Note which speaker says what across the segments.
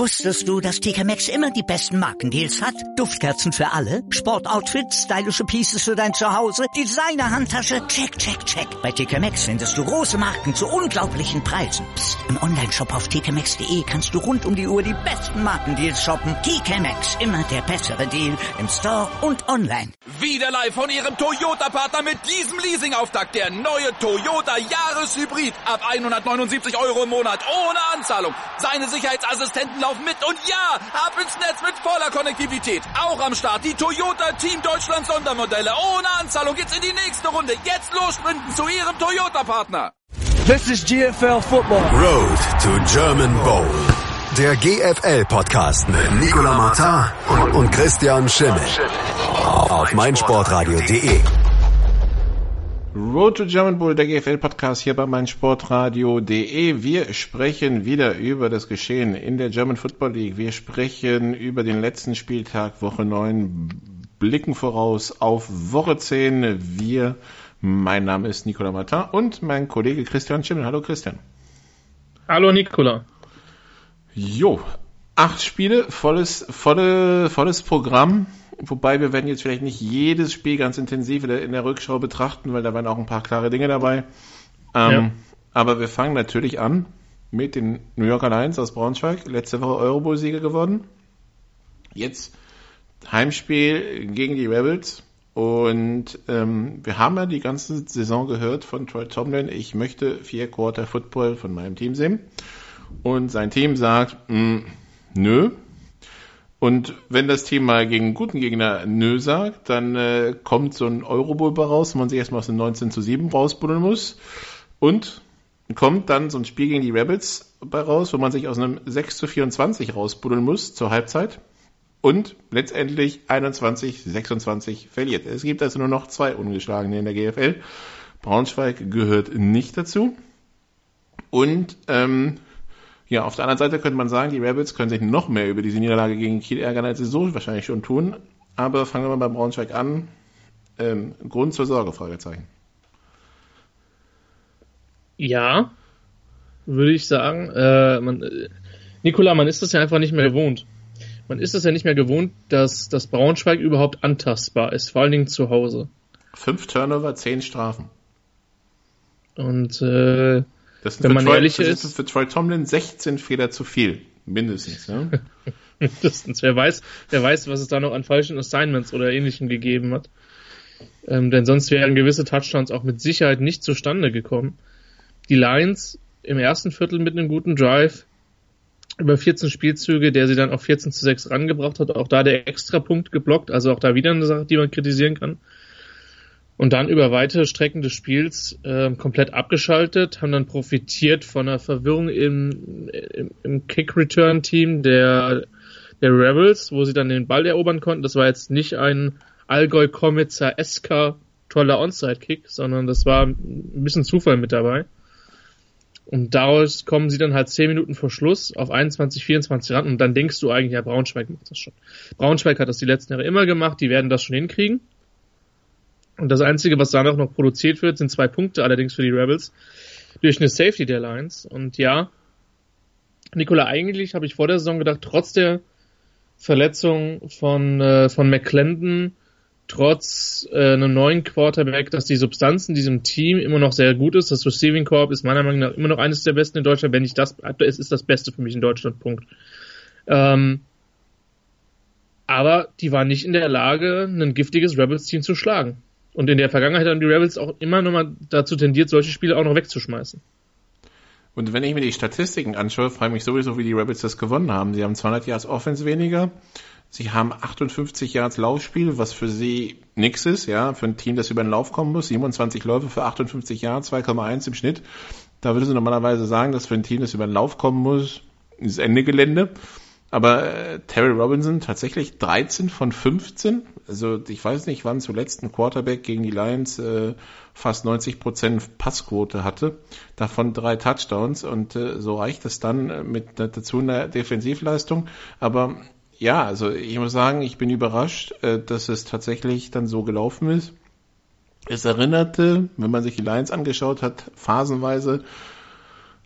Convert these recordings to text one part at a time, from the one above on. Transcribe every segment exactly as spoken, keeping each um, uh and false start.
Speaker 1: Wusstest du, dass T K Maxx immer die besten Markendeals hat? Duftkerzen für alle, Sportoutfits, stylische Pieces für dein Zuhause, Designer-Handtasche, check, check, check. Bei T K Maxx findest du große Marken zu unglaublichen Preisen. Psst. Im Onlineshop auf t k maxx punkt de kannst du rund um die Uhr die besten Markendeals shoppen. T K Maxx, immer der bessere Deal im Store und online.
Speaker 2: Wieder live von Ihrem Toyota-Partner mit diesem Leasing-Auftakt. Der neue Toyota Jahreshybrid. Ab hundertneunundsiebzig Euro im Monat ohne Anzahlung. Seine Sicherheitsassistenten laufen mit und ja, ab ins Netz mit voller Konnektivität. Auch am Start die Toyota Team Deutschland Sondermodelle. Ohne Anzahlung geht's in die nächste Runde. Jetzt los sprinten zu Ihrem Toyota-Partner.
Speaker 3: This is G F L Football.
Speaker 4: Road to German Bowl. Der G F L-Podcast mit Nicolas Martin und, und Christian Schimmel. Auf meinsportradio punkt de.
Speaker 5: Road to German Bowl, der G F L-Podcast hier bei meinsportradio punkt de. Wir sprechen wieder über das Geschehen in der German Football League. Wir sprechen über den letzten Spieltag, Woche neun, blicken voraus auf Woche zehn. Wir, mein Name ist Nicolas Martin und mein Kollege Christian Schimmel. Hallo Christian.
Speaker 6: Hallo Nicolas.
Speaker 5: Jo, acht Spiele, volles, volle, volles Programm. Wobei wir werden jetzt vielleicht nicht jedes Spiel ganz intensiv in der Rückschau betrachten, weil da waren auch ein paar klare Dinge dabei. Ähm, ja. Aber wir fangen natürlich an mit den New Yorker Lions aus Braunschweig. Letzte Woche Eurobowl-Sieger geworden. Jetzt Heimspiel gegen die Rebels. Und ähm, wir haben ja die ganze Saison gehört von Troy Tomlin, ich möchte vier Quarter Football von meinem Team sehen. Und sein Team sagt, mh, nö. Und wenn das Team mal gegen einen guten Gegner nö sagt, dann äh, kommt so ein Eurobowl bei raus, wo man sich erstmal aus dem neunzehn zu sieben rausbuddeln muss. Und kommt dann so ein Spiel gegen die Rebels bei raus, wo man sich aus einem sechs zu vierundzwanzig rausbuddeln muss zur Halbzeit. Und letztendlich einundzwanzig sechsundzwanzig verliert. Es gibt also nur noch zwei Ungeschlagene in der G F L. Braunschweig gehört nicht dazu. Und ähm, ja, auf der anderen Seite könnte man sagen, die Rebels können sich noch mehr über diese Niederlage gegen Kiel ärgern, als sie so wahrscheinlich schon tun. Aber fangen wir mal bei Braunschweig an. Ähm, Grund zur Sorge, Fragezeichen.
Speaker 6: Ja, würde ich sagen. Äh, man, äh, Nicolas, man ist das ja einfach nicht mehr gewohnt. Man ist es ja nicht mehr gewohnt, dass das Braunschweig überhaupt antastbar ist, vor allen Dingen zu Hause.
Speaker 5: Fünf Turnover, zehn Strafen.
Speaker 6: Und äh,
Speaker 5: das
Speaker 6: wenn man
Speaker 5: Troy,
Speaker 6: ehrlich
Speaker 5: das
Speaker 6: ist,
Speaker 5: ist für Troy Tomlin sechzehn Fehler zu viel, mindestens. Ja?
Speaker 6: mindestens. Wer weiß, wer weiß, was es da noch an falschen Assignments oder Ähnlichem gegeben hat. Ähm, denn sonst wären gewisse Touchdowns auch mit Sicherheit nicht zustande gekommen. Die Lions im ersten Viertel mit einem guten Drive, über vierzehn Spielzüge, der sie dann auf vierzehn zu sechs rangebracht hat, auch da der Extrapunkt geblockt, also auch da wieder eine Sache, die man kritisieren kann. Und dann über weite Strecken des Spiels äh, komplett abgeschaltet, haben dann profitiert von einer Verwirrung im, im, im Kick-Return-Team der, der Rebels, wo sie dann den Ball erobern konnten. Das war jetzt nicht ein Allgäu-Komitzer-esker toller Onside-Kick, sondern das war ein bisschen Zufall mit dabei. Und daraus kommen sie dann halt zehn Minuten vor Schluss auf einundzwanzig vierundzwanzig ran und dann denkst du eigentlich, ja, Braunschweig macht das schon. Braunschweig hat das die letzten Jahre immer gemacht, die werden das schon hinkriegen. Und das Einzige, was danach noch produziert wird, sind zwei Punkte, allerdings für die Rebels, durch eine Safety der Lions. Und ja, Nicola, eigentlich habe ich vor der Saison gedacht, trotz der Verletzung von, äh, von McClendon, trotz äh, einem neuen Quarterback, dass die Substanz in diesem Team immer noch sehr gut ist. Das Receiving Corps ist meiner Meinung nach immer noch eines der besten in Deutschland. Wenn nicht das, es ist das Beste für mich in Deutschland, Punkt. Ähm, aber die waren nicht in der Lage, ein giftiges Rebels-Team zu schlagen. Und in der Vergangenheit haben die Rebels auch immer noch mal dazu tendiert, solche Spiele auch noch wegzuschmeißen.
Speaker 5: Und wenn ich mir die Statistiken anschaue, frage ich mich sowieso, wie die Rebels das gewonnen haben. Sie haben zweihundert Yards Offense weniger. Sie haben achtundfünfzig Yards Laufspiel, was für sie nix ist, ja, für ein Team, das über den Lauf kommen muss. siebenundzwanzig Läufe für achtundfünfzig Yards, zwei Komma eins im Schnitt. Da würde sie normalerweise sagen, dass für ein Team, das über den Lauf kommen muss, ist Ende Gelände. Aber äh, Terry Robinson tatsächlich dreizehn von fünfzehn. Also ich weiß nicht, wann zuletzt ein Quarterback gegen die Lions äh, fast neunzig Prozent Passquote hatte. Davon drei Touchdowns. Und äh, so reicht es dann äh, mit äh, dazu einer Defensivleistung. Aber ja, also ich muss sagen, ich bin überrascht, äh, dass es tatsächlich dann so gelaufen ist. Es erinnerte, wenn man sich die Lions angeschaut hat, phasenweise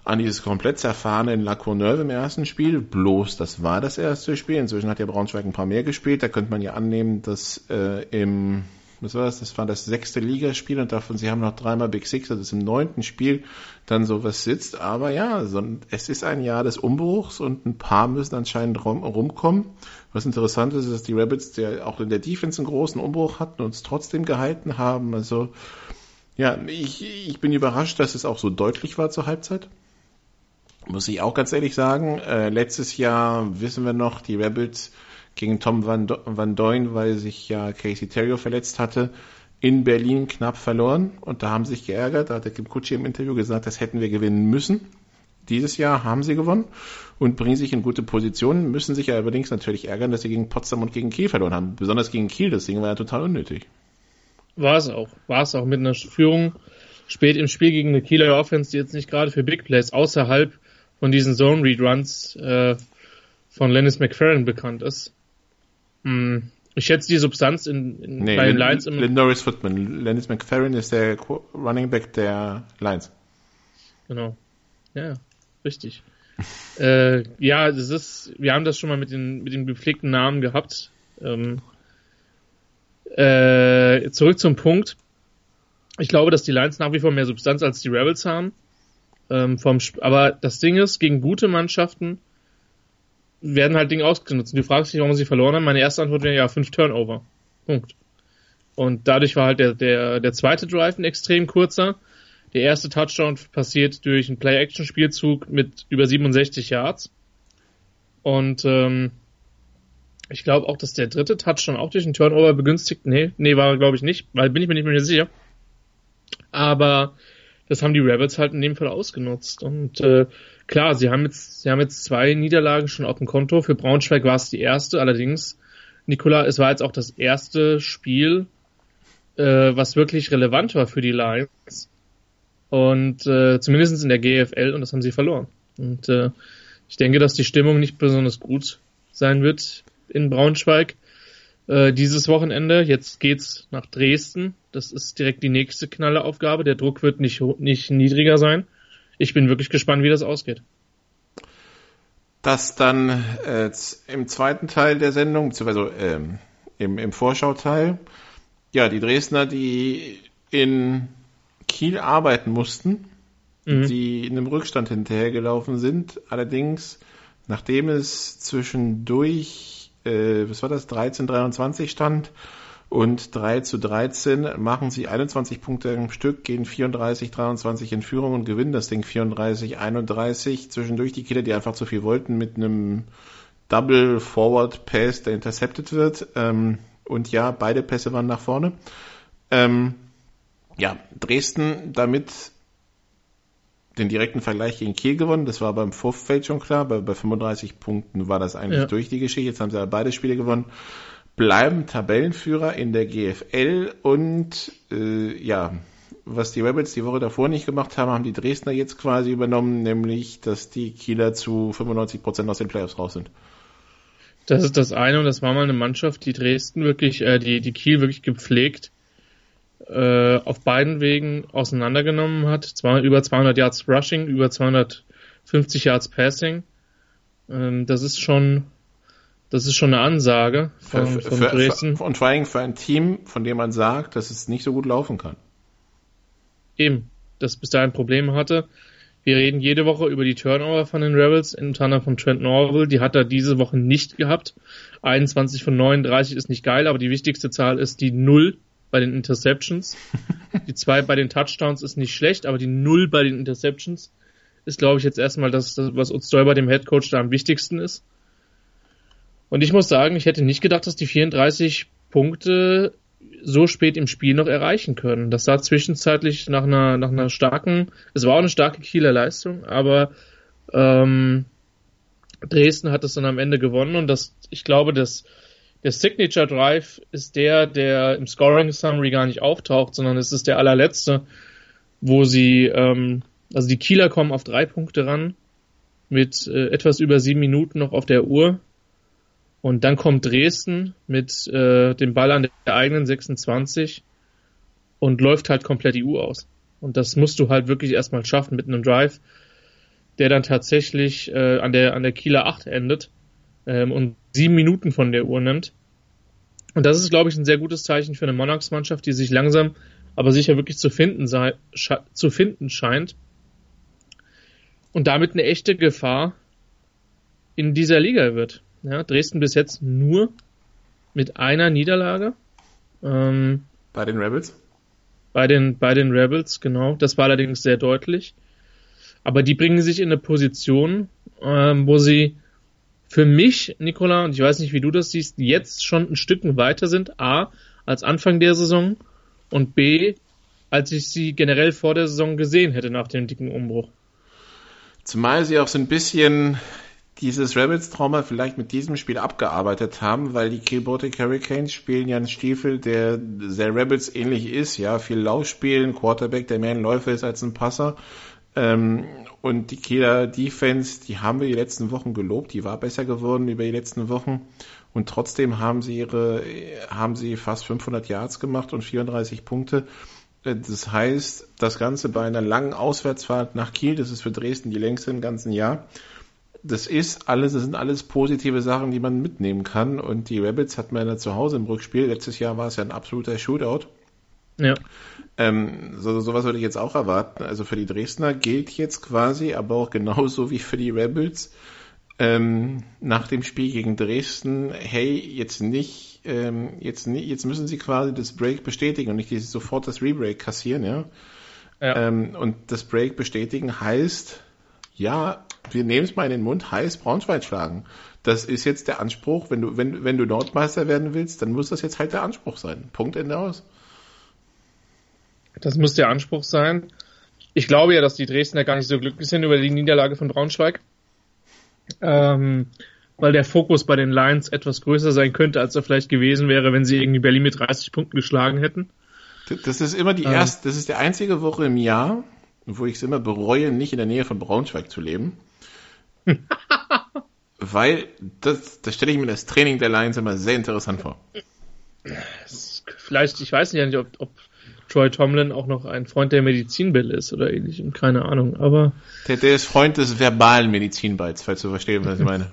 Speaker 5: an dieses komplett zerfahrene in La Courneuve im ersten Spiel. Bloß, das war das erste Spiel. Inzwischen hat ja Braunschweig ein paar mehr gespielt. Da könnte man ja annehmen, dass äh, im, was war das? Das war das sechste Ligaspiel und davon, sie haben noch dreimal Big Six, also das im neunten Spiel dann sowas sitzt. Aber ja, so, es ist ein Jahr des Umbruchs und ein paar müssen anscheinend rum, rumkommen. Was interessant ist, ist, dass die Rabbits ja auch in der Defense einen großen Umbruch hatten und es trotzdem gehalten haben. Also, ja, ich, ich bin überrascht, dass es auch so deutlich war zur Halbzeit. Muss ich auch ganz ehrlich sagen. Äh, letztes Jahr wissen wir noch, die Rabbits gegen Tom Van, Do- Van Duyn, weil sich ja Casey Terrio verletzt hatte, in Berlin knapp verloren. Und da haben sie sich geärgert. Da hat der Kim Kutschi im Interview gesagt, das hätten wir gewinnen müssen. Dieses Jahr haben sie gewonnen und bringen sich in gute Positionen, müssen sich ja allerdings natürlich ärgern, dass sie gegen Potsdam und gegen Kiel verloren haben. Besonders gegen Kiel, das Ding war ja total unnötig.
Speaker 6: War es auch. War es auch mit einer Führung spät im Spiel gegen eine Kieler Offense, die jetzt nicht gerade für Big Plays außerhalb von diesen Zone-Read-Runs äh, von Lennis McFerrin bekannt ist. Hm. Ich schätze die Substanz in, in
Speaker 5: nee,
Speaker 6: bei den
Speaker 5: Lin,
Speaker 6: Lions immer.
Speaker 5: Lin Norris Footman. Lennis McFerrin ist der Running Back der Lions.
Speaker 6: Genau. Ja, richtig. äh, ja, das ist, wir haben das schon mal mit den, mit dem gepflegten Namen gehabt. Ähm, äh, zurück zum Punkt. Ich glaube, dass die Lions nach wie vor mehr Substanz als die Rebels haben. Ähm, vom Sp- aber das Ding ist, gegen gute Mannschaften werden halt Dinge ausgenutzt. Und du fragst dich, warum sie verloren haben. Meine erste Antwort wäre ja fünf Turnover. Punkt. Und dadurch war halt der, der, der zweite Drive ein extrem kurzer. Der erste Touchdown passiert durch einen Play-Action-Spielzug mit über siebenundsechzig Yards. Und ähm, ich glaube auch, dass der dritte Touchdown auch durch einen Turnover begünstigt. Nee, nee, war er glaube ich nicht, weil bin ich mir nicht mehr sicher. Aber das haben die Rebels halt in dem Fall ausgenutzt. Und äh, klar, sie haben jetzt, sie haben jetzt zwei Niederlagen schon auf dem Konto. Für Braunschweig war es die erste. Allerdings, Nikola, es war jetzt auch das erste Spiel, äh, was wirklich relevant war für die Lions. Und äh, zumindest in der G F L, und das haben sie verloren. Und äh, ich denke, dass die Stimmung nicht besonders gut sein wird in Braunschweig äh, dieses Wochenende. Jetzt geht's nach Dresden. Das ist direkt die nächste Knalleraufgabe. Der Druck wird nicht, nicht niedriger sein. Ich bin wirklich gespannt, wie das ausgeht.
Speaker 5: Das dann äh, im zweiten Teil der Sendung, beziehungsweise ähm, im, im Vorschauteil, ja, die Dresdner, die in Kiel arbeiten mussten, mhm. die in einem Rückstand hinterhergelaufen sind. Allerdings, nachdem es zwischendurch, äh, was war das, dreizehn dreiundzwanzig stand und drei zu dreizehn, machen sie einundzwanzig Punkte im Stück, gehen vierunddreißig dreiundzwanzig in Führung und gewinnen das Ding vierunddreißig einunddreißig. Zwischendurch die Kieler, die einfach zu viel wollten, mit einem Double Forward Pass, der intercepted wird. Ähm, und ja, beide Pässe waren nach vorne. Ähm, Ja, Dresden damit den direkten Vergleich gegen Kiel gewonnen. Das war beim Vorfeld schon klar. Bei, bei fünfunddreißig Punkten war das eigentlich ja. durch die Geschichte. Jetzt haben sie beide Spiele gewonnen. Bleiben Tabellenführer in der G F L. Und äh, ja, was die Rebels die Woche davor nicht gemacht haben, haben die Dresdner jetzt quasi übernommen. Nämlich, dass die Kieler zu fünfundneunzig Prozent aus den Playoffs raus sind.
Speaker 6: Das ist das eine. Und das war mal eine Mannschaft, die Dresden wirklich, äh, die, die Kiel wirklich gepflegt auf beiden Wegen auseinandergenommen hat. Zwar über zweihundert Yards Rushing, über zweihundertfünfzig Yards Passing. Das ist schon, das ist schon eine Ansage von,
Speaker 5: für,
Speaker 6: von
Speaker 5: für,
Speaker 6: Dresden.
Speaker 5: Für, und vor allem für ein Team, von dem man sagt, dass es nicht so gut laufen kann.
Speaker 6: Eben, das bis dahin Probleme hatte. Wir reden jede Woche über die Turnover von den Rebels, unter anderem von Trent Norville. Die hat er diese Woche nicht gehabt. einundzwanzig von neununddreißig ist nicht geil, aber die wichtigste Zahl ist die null bei den Interceptions. Die zwei bei den Touchdowns ist nicht schlecht, aber die null bei den Interceptions ist, glaube ich, jetzt erstmal das, was uns bei dem Headcoach da am wichtigsten ist. Und ich muss sagen, ich hätte nicht gedacht, dass die vierunddreißig Punkte so spät im Spiel noch erreichen können. Das sah zwischenzeitlich nach einer, nach einer starken, es war auch eine starke Kieler Leistung, aber ähm, Dresden hat es dann am Ende gewonnen und das, ich glaube, dass der Signature Drive ist der, der im Scoring Summary gar nicht auftaucht, sondern es ist der allerletzte, wo sie, ähm, also die Kieler kommen auf drei Punkte ran, mit äh, etwas über sieben Minuten noch auf der Uhr. Und dann kommt Dresden mit äh, dem Ball an der eigenen sechsundzwanzig und läuft halt komplett die Uhr aus. Und das musst du halt wirklich erstmal schaffen mit einem Drive. der dann tatsächlich äh, an der an der Kieler acht endet ähm, und sieben Minuten von der Uhr nimmt. Und das ist, glaube ich, ein sehr gutes Zeichen für eine Monarchs-Mannschaft, die sich langsam, aber sicher wirklich zu finden, sei, sche- zu finden scheint. Und damit eine echte Gefahr in dieser Liga wird. Ja, Dresden bis jetzt nur mit einer Niederlage. Ähm,
Speaker 5: bei den Rebels?
Speaker 6: Bei den, bei den Rebels, genau. Das war allerdings sehr deutlich. Aber die bringen sich in eine Position, ähm, wo sie für mich, Nicola, und ich weiß nicht, wie du das siehst, jetzt schon ein Stück weiter sind. A, als Anfang der Saison und B, als ich sie generell vor der Saison gesehen hätte nach dem dicken Umbruch.
Speaker 5: Zumal sie auch so ein bisschen dieses Rebels-Trauma vielleicht mit diesem Spiel abgearbeitet haben, weil die Kiel Baltic Hurricanes spielen ja einen Stiefel, der sehr Rebels ähnlich ist, ja, viel Laufspiel, ein Quarterback, der mehr ein Läufer ist als ein Passer. Ähm, und die Kieler Defense, die haben wir die letzten Wochen gelobt, die war besser geworden über die letzten Wochen und trotzdem haben sie ihre, haben sie fast fünfhundert Yards gemacht und vierunddreißig Punkte. Das heißt, das Ganze bei einer langen Auswärtsfahrt nach Kiel, das ist für Dresden die längste im ganzen Jahr. Das ist alles, das sind alles positive Sachen, die man mitnehmen kann. Und die Rebels hat man ja zu Hause im Rückspiel. Letztes Jahr war es ja ein absoluter Shootout.
Speaker 6: Ja.
Speaker 5: Ähm, so, sowas würde ich jetzt auch erwarten. Also für die Dresdner gilt jetzt quasi, aber auch genauso wie für die Rebels, ähm, nach dem Spiel gegen Dresden, hey, jetzt nicht, ähm, jetzt nicht, jetzt müssen sie quasi das Break bestätigen und nicht dieses, sofort das Rebreak kassieren, ja. ja. Ähm, und das Break bestätigen heißt, ja, wir nehmen es mal in den Mund, heiß Braunschweig schlagen. Das ist jetzt der Anspruch, wenn du, wenn, wenn du Nordmeister werden willst, dann muss das jetzt halt der Anspruch sein. Punkt, Ende aus.
Speaker 6: Das muss der Anspruch sein. Ich glaube ja, dass die Dresdner gar nicht so glücklich sind über die Niederlage von Braunschweig. Ähm, weil der Fokus bei den Lions etwas größer sein könnte, als er vielleicht gewesen wäre, wenn sie irgendwie Berlin mit dreißig Punkten geschlagen hätten.
Speaker 5: Das ist immer die ähm. erste, das ist die einzige Woche im Jahr, wo ich es immer bereue, nicht in der Nähe von Braunschweig zu leben. Weil, das, das stelle ich mir das Training der Lions immer sehr interessant vor.
Speaker 6: Vielleicht, ich weiß nicht, ob, ob Troy Tomlin auch noch ein Freund der Medizinbälle ist oder ähnlichem, keine Ahnung, aber...
Speaker 5: Der, der ist Freund des verbalen Medizinballs, falls du verstehst, was ich meine.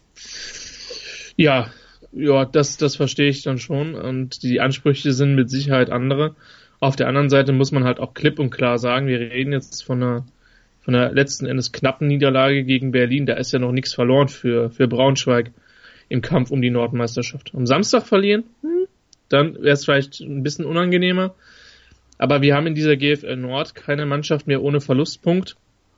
Speaker 6: Ja, ja, das, das verstehe ich dann schon und die Ansprüche sind mit Sicherheit andere. Auf der anderen Seite muss man halt auch klipp und klar sagen, wir reden jetzt von einer, von einer letzten Endes knappen Niederlage gegen Berlin, da ist ja noch nichts verloren für, für Braunschweig im Kampf um die Nordmeisterschaft. Am Samstag verlieren, hm, dann wäre es vielleicht ein bisschen unangenehmer. Aber wir haben in dieser G F L Nord keine Mannschaft mehr ohne Verlustpunkt.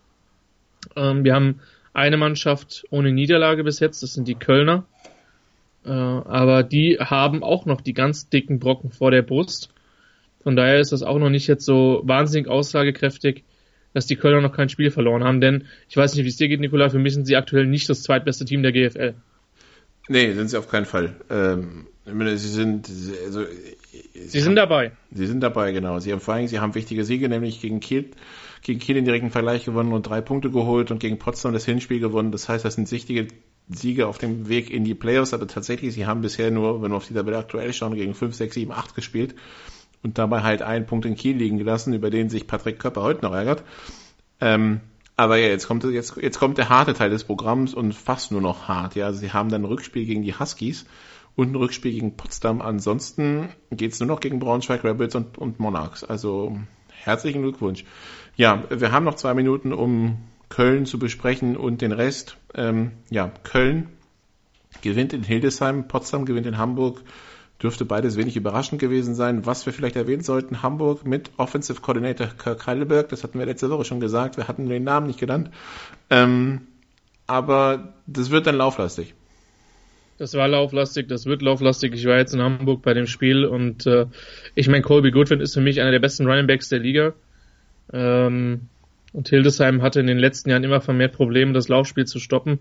Speaker 6: Ähm, wir haben eine Mannschaft ohne Niederlage bis jetzt, das sind die Kölner. Äh, aber die haben auch noch die ganz dicken Brocken vor der Brust. Von daher ist das auch noch nicht jetzt so wahnsinnig aussagekräftig, dass die Kölner noch kein Spiel verloren haben. Denn ich weiß nicht, wie es dir geht, Nikola, für mich sind sie aktuell nicht das zweitbeste Team der G F L.
Speaker 5: Nee, sind sie auf keinen Fall. Ähm, ich meine, sie sind... Also,
Speaker 6: Sie, sie sind dabei.
Speaker 5: Sie sind dabei, genau. Sie haben vor allem, sie haben wichtige Siege, nämlich gegen Kiel, gegen Kiel den direkten Vergleich gewonnen und drei Punkte geholt und gegen Potsdam das Hinspiel gewonnen. Das heißt, das sind wichtige Siege auf dem Weg in die Playoffs, aber tatsächlich, sie haben bisher nur, wenn wir auf die Tabelle aktuell schauen, gegen fünf, sechs, sieben, acht gespielt und dabei halt einen Punkt in Kiel liegen gelassen, über den sich Patrick Köpper heute noch ärgert. Ähm, aber ja, jetzt kommt, jetzt, jetzt kommt der harte Teil des Programms und fast nur noch hart. Ja, sie haben dann ein Rückspiel gegen die Huskies und ein Rückspiel gegen Potsdam. Ansonsten geht's nur noch gegen Braunschweig, Rebels und, und Monarchs. Also herzlichen Glückwunsch. Ja, wir haben noch zwei Minuten, um Köln zu besprechen und den Rest. Ähm, ja, Köln gewinnt in Hildesheim, Potsdam gewinnt in Hamburg. Dürfte beides wenig überraschend gewesen sein. Was wir vielleicht erwähnen sollten, Hamburg mit Offensive Coordinator Kirk Heidelberg, das hatten wir letzte Woche schon gesagt, wir hatten den Namen nicht genannt. Ähm, aber das wird dann lauflastig.
Speaker 6: Das war lauflastig, das wird lauflastig. Ich war jetzt in Hamburg bei dem Spiel und äh, ich meine, Colby Goodwin ist für mich einer der besten Running Backs der Liga. Ähm, und Hildesheim hatte in den letzten Jahren immer vermehrt Probleme, das Laufspiel zu stoppen.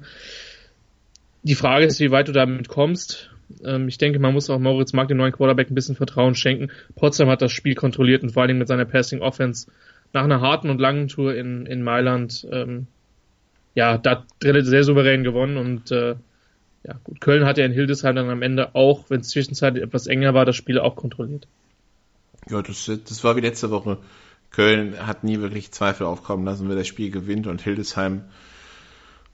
Speaker 6: Die Frage ist, wie weit du damit kommst. Ähm, ich denke, man muss auch Moritz Mark, dem neuen Quarterback, ein bisschen Vertrauen schenken. Potsdam hat das Spiel kontrolliert und vor allem mit seiner Passing Offense nach einer harten und langen Tour in, in Mailand, ähm, ja, da dritte sehr souverän gewonnen und äh, ja, gut, Köln hat ja in Hildesheim dann am Ende auch, wenn es zwischenzeitlich etwas enger war, das Spiel auch kontrolliert.
Speaker 5: Ja, das, das war wie letzte Woche. Köln hat nie wirklich Zweifel aufkommen lassen, wer das Spiel gewinnt und Hildesheim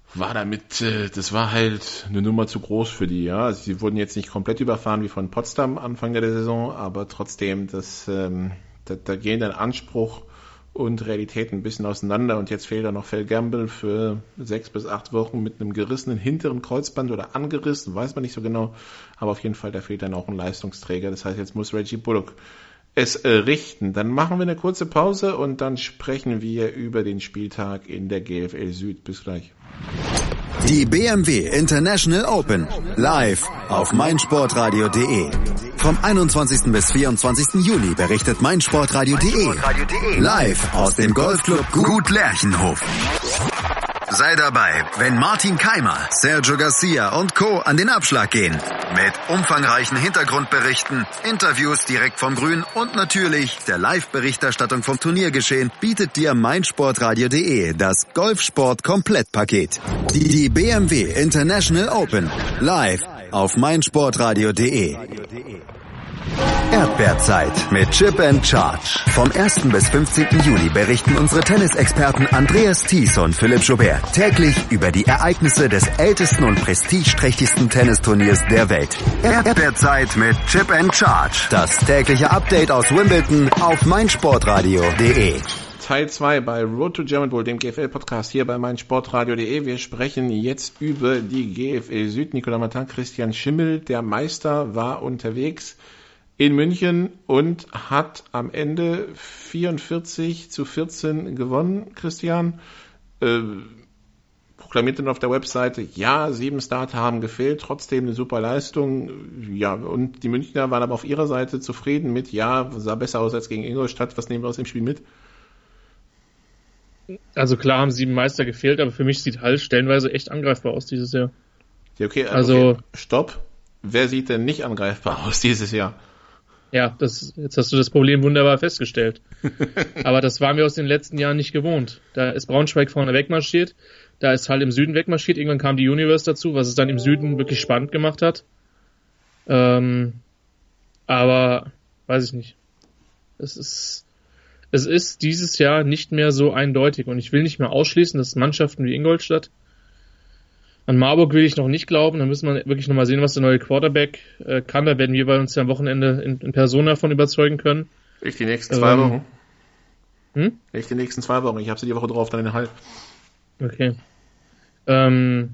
Speaker 5: war damit, äh, das war halt eine Nummer zu groß für die, ja. Also sie wurden jetzt nicht komplett überfahren wie von Potsdam Anfang der Saison, aber trotzdem, das, ähm, da, da gehen dann Anspruch und Realität ein bisschen auseinander und jetzt fehlt da noch Phil Gamble für sechs bis acht Wochen mit einem gerissenen hinteren Kreuzband oder angerissen, weiß man nicht so genau, aber auf jeden Fall, da fehlt dann auch ein Leistungsträger, das heißt, jetzt muss Reggie Bullock es äh, richten. Dann machen wir eine kurze Pause und dann sprechen wir über den Spieltag in der G F L Süd. Bis gleich.
Speaker 4: Die B M W International Open live auf meinsportradio punkt de. Vom einundzwanzigsten bis vierundzwanzigsten Juli berichtet meinsportradio punkt de live aus dem Golfclub Gut Lerchenhof. Sei dabei, wenn Martin Keimer, Sergio Garcia und Co. an den Abschlag gehen. Mit umfangreichen Hintergrundberichten, Interviews direkt vom Grün und natürlich der Live-Berichterstattung vom Turniergeschehen bietet dir meinsportradio punkt de das Golfsport-Komplettpaket. Die, die B M W International Open live auf meinsportradio punkt de. Erdbeerzeit mit Chip and Charge. Vom ersten bis fünfzehnten Juli berichten unsere Tennisexperten Andreas Thies und Philipp Joubert täglich über die Ereignisse des ältesten und prestigeträchtigsten Tennisturniers der Welt. Erdbeerzeit mit Chip and Charge. Das tägliche Update aus Wimbledon auf meinsportradio punkt de.
Speaker 5: Teil zwei bei Road to German Bowl, dem G F L-Podcast hier bei meinsportradio punkt de. Wir sprechen jetzt über die G F L Süd. Nicolas Martin, Christian Schimmel, der Meister, war unterwegs in München und hat am Ende vierundvierzig zu vierzehn gewonnen, Christian. Äh, proklamiert dann auf der Webseite, ja, sieben Starter haben gefehlt, trotzdem eine super Leistung. Ja, und die Münchner waren aber auf ihrer Seite zufrieden mit, ja, sah besser aus als gegen Ingolstadt. Was nehmen wir aus dem Spiel mit?
Speaker 6: Also klar haben sieben Meister gefehlt, aber für mich sieht Hall stellenweise echt angreifbar aus dieses Jahr.
Speaker 5: Ja, okay, also,
Speaker 6: also
Speaker 5: okay, stopp. Wer sieht denn nicht angreifbar aus dieses Jahr?
Speaker 6: Ja, das, jetzt hast du das Problem wunderbar festgestellt. Aber das waren wir aus den letzten Jahren nicht gewohnt. Da ist Braunschweig vorne wegmarschiert, da ist Hall im Süden wegmarschiert, irgendwann kam die Universe dazu, was es dann im Süden wirklich spannend gemacht hat. Ähm, aber, weiß ich nicht. Es ist, es ist dieses Jahr nicht mehr so eindeutig und ich will nicht mehr ausschließen, dass Mannschaften wie Ingolstadt, an Marburg will ich noch nicht glauben, da müssen wir wirklich nochmal sehen, was der neue Quarterback äh, kann. Da werden wir bei uns ja am Wochenende in, in Person davon überzeugen können.
Speaker 5: Ich die nächsten zwei
Speaker 6: ähm,
Speaker 5: Wochen.
Speaker 6: Hm?
Speaker 5: Ich die nächsten zwei Wochen. Ich habe sie die Woche drauf, dann in den Hall.
Speaker 6: Okay. Ähm,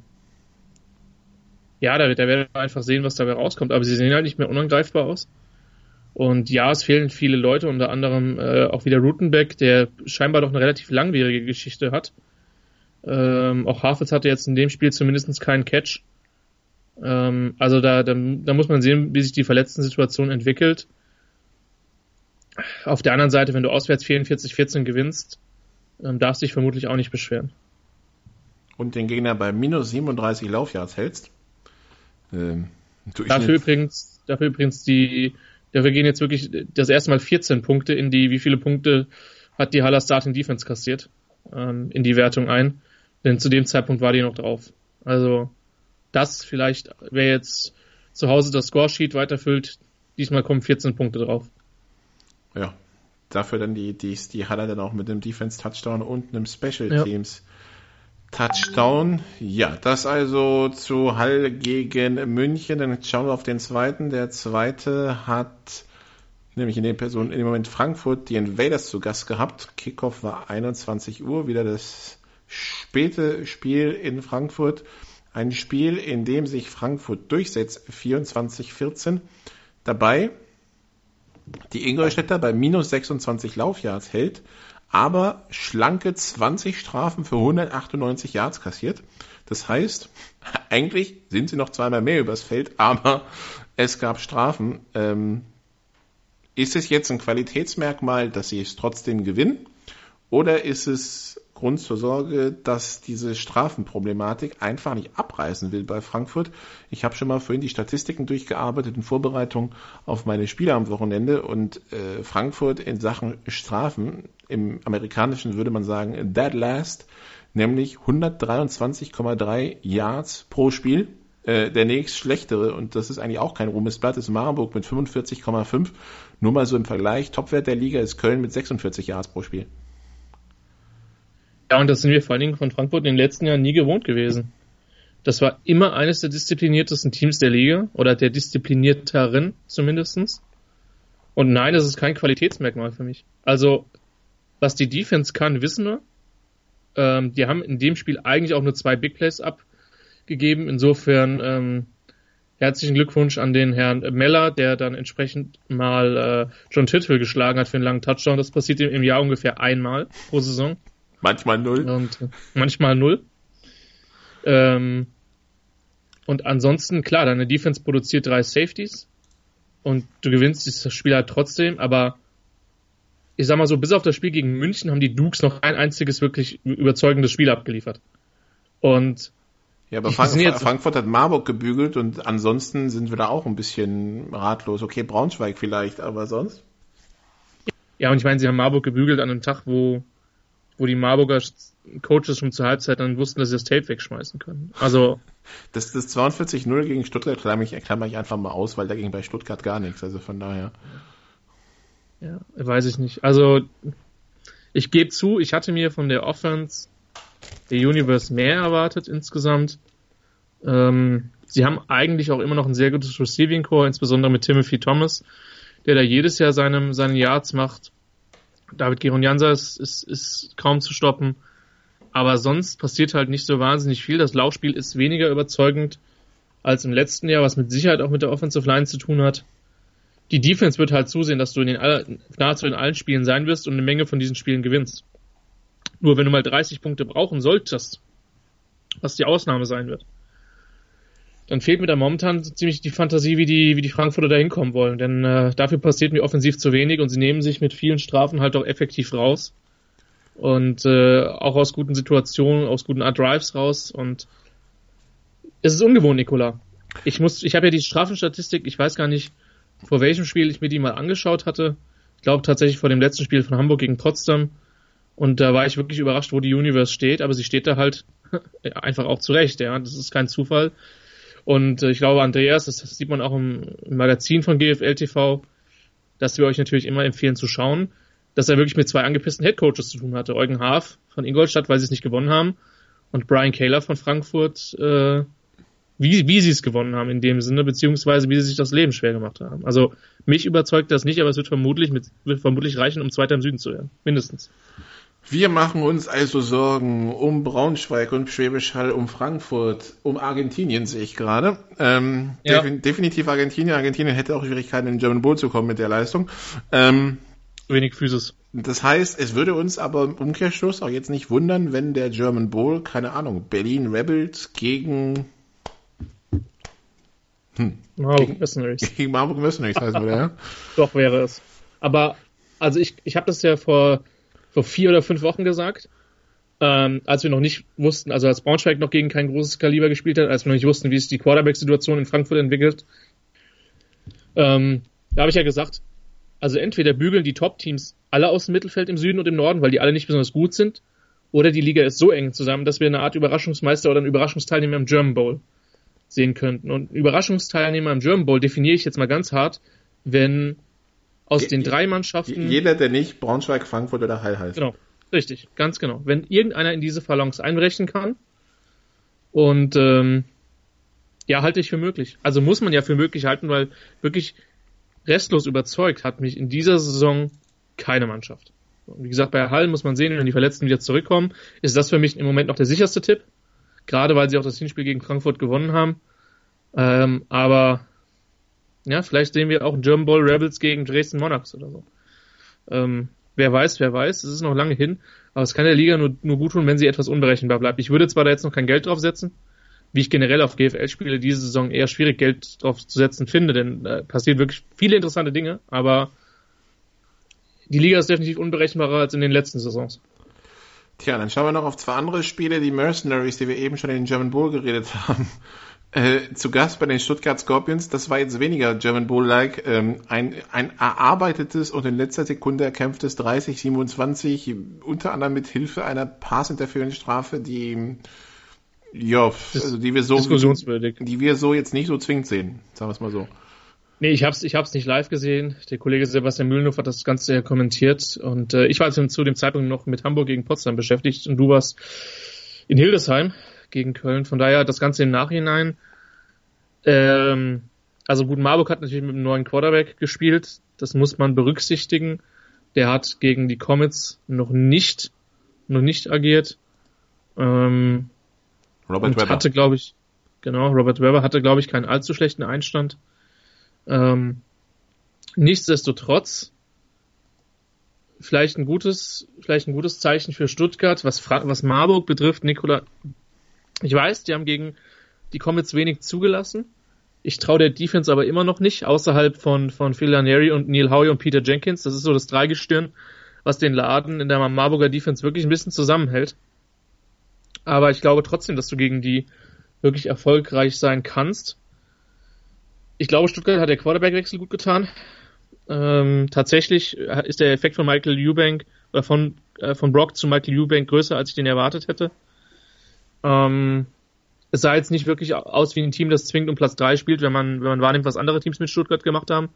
Speaker 6: ja, da, da werden wir einfach sehen, was dabei rauskommt. Aber sie sehen halt nicht mehr unangreifbar aus. Und ja, es fehlen viele Leute, unter anderem äh, auch wieder Rutenbeck, der scheinbar doch eine relativ langwierige Geschichte hat. Ähm, auch Hafitz hatte jetzt in dem Spiel zumindest keinen Catch. Ähm, also da, da, da muss man sehen, wie sich die Verletzten-Situation entwickelt. Auf der anderen Seite, wenn du auswärts vierundvierzig vierzehn gewinnst, ähm, darfst du dich vermutlich auch nicht beschweren.
Speaker 5: Und den Gegner bei minus siebenunddreißig Laufyards hältst. Ähm,
Speaker 6: dafür übrigens, dafür übrigens die, dafür gehen jetzt wirklich das erste Mal vierzehn Punkte in die, wie viele Punkte hat die Haller Starting Defense kassiert, ähm, in die Wertung ein. Denn zu dem Zeitpunkt war die noch drauf. Also das vielleicht, wer jetzt zu Hause das Scoresheet weiterfüllt, diesmal kommen vierzehn Punkte drauf.
Speaker 5: Ja, dafür dann die, die, die Haller dann auch mit einem Defense-Touchdown und einem Special-Teams-Touchdown. Ja. ja, das also zu Hall gegen München. Dann schauen wir auf den zweiten. Der zweite hat nämlich in dem Person in dem Moment Frankfurt die Invaders zu Gast gehabt. Kickoff war einundzwanzig Uhr, wieder das späte Spiel in Frankfurt. Ein Spiel, in dem sich Frankfurt durchsetzt, vierundzwanzig vierzehn. Dabei die Ingolstädter bei minus sechsundzwanzig Laufyards hält, aber schlanke zwanzig Strafen für hundertachtundneunzig Yards kassiert. Das heißt, eigentlich sind sie noch zweimal mehr übers Feld, aber es gab Strafen. Ähm, ist es jetzt ein Qualitätsmerkmal, dass sie es trotzdem gewinnen? Oder ist es Grund zur Sorge, dass diese Strafenproblematik einfach nicht abreißen will bei Frankfurt? Ich habe schon mal vorhin die Statistiken durchgearbeitet in Vorbereitung auf meine Spiele am Wochenende und äh, Frankfurt in Sachen Strafen, im Amerikanischen würde man sagen dead last, nämlich hundertdreiundzwanzig Komma drei Yards pro Spiel. Äh, der nächst schlechtere, und das ist eigentlich auch kein Ruhmesblatt, ist Marburg mit fünfundvierzig Komma fünf. Nur mal so im Vergleich, Topwert der Liga ist Köln mit sechsundvierzig Yards pro Spiel.
Speaker 6: Ja, und das sind wir vor allen Dingen von Frankfurt in den letzten Jahren nie gewohnt gewesen. Das war immer eines der diszipliniertesten Teams der Liga, oder der disziplinierteren zumindestens. Und nein, das ist kein Qualitätsmerkmal für mich. Also, was die Defense kann, wissen wir. Ähm, die haben in dem Spiel eigentlich auch nur zwei Big Plays abgegeben. Insofern ähm, herzlichen Glückwunsch an den Herrn Meller, der dann entsprechend mal äh, John Tittle geschlagen hat für einen langen Touchdown. Das passiert im Jahr ungefähr einmal pro Saison.
Speaker 5: Manchmal null.
Speaker 6: Und äh, manchmal null. Ähm, und ansonsten, klar, deine Defense produziert drei Safeties und du gewinnst dieses Spiel halt trotzdem, aber ich sag mal so, bis auf das Spiel gegen München haben die Dukes noch ein einziges wirklich überzeugendes Spiel abgeliefert. Und
Speaker 5: ja, aber Frank- Frank- Frankfurt hat Marburg gebügelt und ansonsten sind wir da auch ein bisschen ratlos. Okay, Braunschweig vielleicht, aber sonst?
Speaker 6: Ja, und ich meine, sie haben Marburg gebügelt an einem Tag, wo wo die Marburger Coaches schon zur Halbzeit dann wussten, dass sie das Tape wegschmeißen können. Also
Speaker 5: das, das zweiundvierzig null gegen Stuttgart klammer ich, klammer ich einfach mal aus, weil da ging bei Stuttgart gar nichts. Also von daher.
Speaker 6: Ja, weiß ich nicht. Also ich gebe zu, ich hatte mir von der Offense der Universe mehr erwartet insgesamt. Ähm, sie haben eigentlich auch immer noch ein sehr gutes Receiving Core, insbesondere mit Timothy Thomas, der da jedes Jahr seinem, seine Yards macht. David Gironjansa ist, ist, ist kaum zu stoppen. Aber sonst passiert halt nicht so wahnsinnig viel. Das Laufspiel ist weniger überzeugend als im letzten Jahr, was mit Sicherheit auch mit der Offensive Line zu tun hat. Die Defense wird halt zusehen, dass du in den all, nahezu in allen Spielen sein wirst und eine Menge von diesen Spielen gewinnst. Nur wenn du mal dreißig Punkte brauchen solltest, was die Ausnahme sein wird, dann fehlt mir da momentan ziemlich die Fantasie, wie die, wie die Frankfurter da hinkommen wollen. Denn äh, dafür passiert mir offensiv zu wenig und sie nehmen sich mit vielen Strafen halt auch effektiv raus. Und äh, auch aus guten Situationen, aus guten Art Drives raus. Und es ist ungewohnt, Nicola. Ich muss, ich habe ja die Strafenstatistik, ich weiß gar nicht, vor welchem Spiel ich mir die mal angeschaut hatte. Ich glaube tatsächlich vor dem letzten Spiel von Hamburg gegen Potsdam. Und da war ich wirklich überrascht, wo die Universe steht. Aber sie steht da halt einfach auch zurecht. Ja, das ist kein Zufall. Und ich glaube, Andreas, das sieht man auch im Magazin von G F L T V, dass wir euch natürlich immer empfehlen zu schauen, dass er wirklich mit zwei angepissten Headcoaches zu tun hatte. Eugen Haaf von Ingolstadt, weil sie es nicht gewonnen haben, und Brian Kaler von Frankfurt, äh, wie, wie sie es gewonnen haben in dem Sinne, beziehungsweise wie sie sich das Leben schwer gemacht haben. Also mich überzeugt das nicht, aber es wird vermutlich, mit, wird vermutlich reichen, um Zweiter im Süden zu werden. Mindestens.
Speaker 5: Wir machen uns also Sorgen um Braunschweig und Schwäbisch Hall, um Frankfurt, um Argentinien sehe ich gerade. Ähm,
Speaker 6: ja.
Speaker 5: defin- definitiv Argentinien. Argentinien hätte auch Schwierigkeiten, in den German Bowl zu kommen mit der Leistung. Ähm,
Speaker 6: Wenig Physis.
Speaker 5: Das heißt, es würde uns aber im Umkehrschluss auch jetzt nicht wundern, wenn der German Bowl, keine Ahnung, Berlin Rebels gegen hm,
Speaker 6: Marburg
Speaker 5: gegen,
Speaker 6: Mercenaries.
Speaker 5: Gegen Marburg Mercenaries heißen würde, ja?
Speaker 6: Doch, wäre es. Aber, also ich, ich habe das ja vor vor vier oder fünf Wochen gesagt, ähm, als wir noch nicht wussten, also als Braunschweig noch gegen kein großes Kaliber gespielt hat, als wir noch nicht wussten, wie sich die Quarterback-Situation in Frankfurt entwickelt. Ähm, da habe ich ja gesagt, also entweder bügeln die Top-Teams alle aus dem Mittelfeld im Süden und im Norden, weil die alle nicht besonders gut sind, oder die Liga ist so eng zusammen, dass wir eine Art Überraschungsmeister oder einen Überraschungsteilnehmer im German Bowl sehen könnten. Und Überraschungsteilnehmer im German Bowl definiere ich jetzt mal ganz hart, wenn aus den drei Mannschaften...
Speaker 5: Jeder, der nicht Braunschweig, Frankfurt oder Hall heißt.
Speaker 6: Genau, richtig, ganz genau. Wenn irgendeiner in diese Phalanx einberechnen kann, und ähm, ja, halte ich für möglich. Also muss man ja für möglich halten, weil wirklich restlos überzeugt hat mich in dieser Saison keine Mannschaft. Wie gesagt, bei Hall muss man sehen, wenn die Verletzten wieder zurückkommen, ist das für mich im Moment noch der sicherste Tipp. Gerade weil sie auch das Hinspiel gegen Frankfurt gewonnen haben. Ähm, aber ja, vielleicht sehen wir auch German Bowl Rebels gegen Dresden Monarchs oder so. Ähm, wer weiß, wer weiß, es ist noch lange hin, aber es kann der Liga nur, nur gut tun, wenn sie etwas unberechenbar bleibt. Ich würde zwar da jetzt noch kein Geld drauf setzen, wie ich generell auf G F L-Spiele diese Saison eher schwierig Geld drauf zu setzen finde, denn äh, passieren wirklich viele interessante Dinge, aber die Liga ist definitiv unberechenbarer als in den letzten Saisons.
Speaker 5: Tja, dann schauen wir noch auf zwei andere Spiele, die Mercenaries, die wir eben schon in den German Bowl geredet haben. Äh, zu Gast bei den Stuttgart Scorpions, das war jetzt weniger German Bowl-like, ähm, ein, ein erarbeitetes und in letzter Sekunde erkämpftes dreißig siebenundzwanzig, unter anderem mit Hilfe einer Pass-Interference-Strafe, die, ja, also die wir so,
Speaker 6: diskussionswürdig.
Speaker 5: die wir so jetzt nicht so zwingend sehen, sagen wir es mal so.
Speaker 6: Nee, ich hab's, ich hab's nicht live gesehen. Der Kollege Sebastian Mühlenhoff hat das Ganze ja kommentiert und äh, ich war zu, zu dem Zeitpunkt noch mit Hamburg gegen Potsdam beschäftigt und du warst in Hildesheim gegen Köln. Von daher das Ganze im Nachhinein. Ähm, also gut, Marburg hat natürlich mit einem neuen Quarterback gespielt. Das muss man berücksichtigen. Der hat gegen die Comets noch nicht, noch nicht agiert. Ähm,
Speaker 5: Robert Webber.
Speaker 6: hatte, glaube ich, genau, Robert Webber hatte, glaube ich, keinen allzu schlechten Einstand. Ähm, nichtsdestotrotz, vielleicht ein gutes, vielleicht ein gutes Zeichen für Stuttgart, was, Fra- was Marburg betrifft, Nikola. Ich weiß, die haben gegen die Comets wenig zugelassen. Ich traue der Defense aber immer noch nicht, außerhalb von, von Phil Lanieri und Neil Howie und Peter Jenkins. Das ist so das Dreigestirn, was den Laden in der Marburger Defense wirklich ein bisschen zusammenhält. Aber ich glaube trotzdem, dass du gegen die wirklich erfolgreich sein kannst. Ich glaube, Stuttgart hat der Quarterback-Wechsel gut getan. Ähm, tatsächlich ist der Effekt von Michael Eubank oder von, äh, von Brock zu Michael Eubank größer, als ich den erwartet hätte. Ähm, es sah jetzt nicht wirklich aus wie ein Team, das zwingend um Platz drei spielt, wenn man, wenn man wahrnimmt, was andere Teams mit Stuttgart gemacht haben.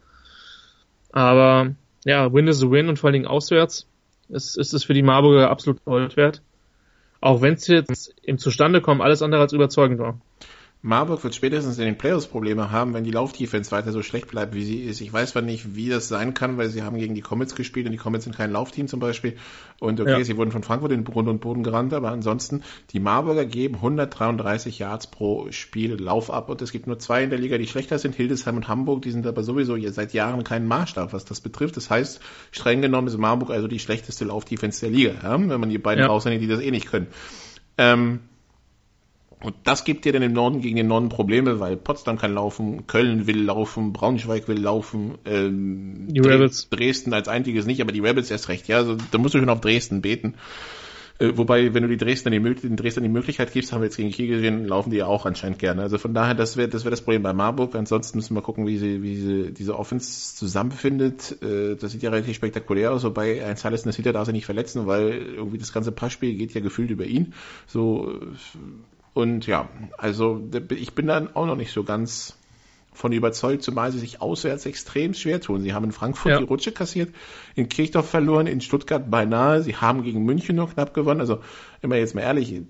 Speaker 6: Aber ja, Win is a Win und vor allen Dingen auswärts ist, ist es für die Marburger absolut Gold wert. Auch wenn es jetzt im Zustandekommen alles andere als überzeugend war.
Speaker 5: Marburg wird spätestens in den Playoffs Probleme haben, wenn die Laufdefense weiter so schlecht bleibt, wie sie ist. Ich weiß zwar nicht, wie das sein kann, weil sie haben gegen die Comets gespielt und die Comets sind kein Laufteam zum Beispiel. Und okay, ja. Sie wurden von Frankfurt in Grund und Boden gerannt, aber ansonsten, die Marburger geben hundertdreiunddreißig Yards pro Spiel Lauf ab und es gibt nur zwei in der Liga, die schlechter sind, Hildesheim und Hamburg. Die sind aber sowieso seit Jahren kein Maßstab, was das betrifft. Das heißt, streng genommen ist Marburg also die schlechteste Laufdefense der Liga, ja? Wenn man die beiden ja. rausnimmt, die das eh nicht können. Ähm, Und das gibt dir dann im Norden gegen den Norden Probleme, weil Potsdam kann laufen, Köln will laufen, Braunschweig will laufen, ähm,
Speaker 6: die Rebels.
Speaker 5: Dresden als einziges nicht, aber die Rebels erst recht. Ja, also da musst du schon auf Dresden beten. Äh, wobei, wenn du die Dresden die, den Dresden die Möglichkeit gibst, haben wir jetzt gegen Kiel gesehen, laufen die ja auch anscheinend gerne. Also von daher, das wäre das wäre das Problem bei Marburg. Ansonsten müssen wir gucken, wie sie wie sie diese Offense zusammenfindet. Äh, das sieht ja relativ spektakulär aus, wobei ein Silas Nasita darf sich nicht verletzen, weil irgendwie das ganze Passspiel geht ja gefühlt über ihn. So Und ja, also ich bin dann auch noch nicht so ganz von überzeugt, zumal sie sich auswärts extrem schwer tun. Sie haben in Frankfurt ja. die Rutsche kassiert, in Kirchdorf verloren, in Stuttgart beinahe, sie haben gegen München nur knapp gewonnen. Also immer jetzt mal ehrlich,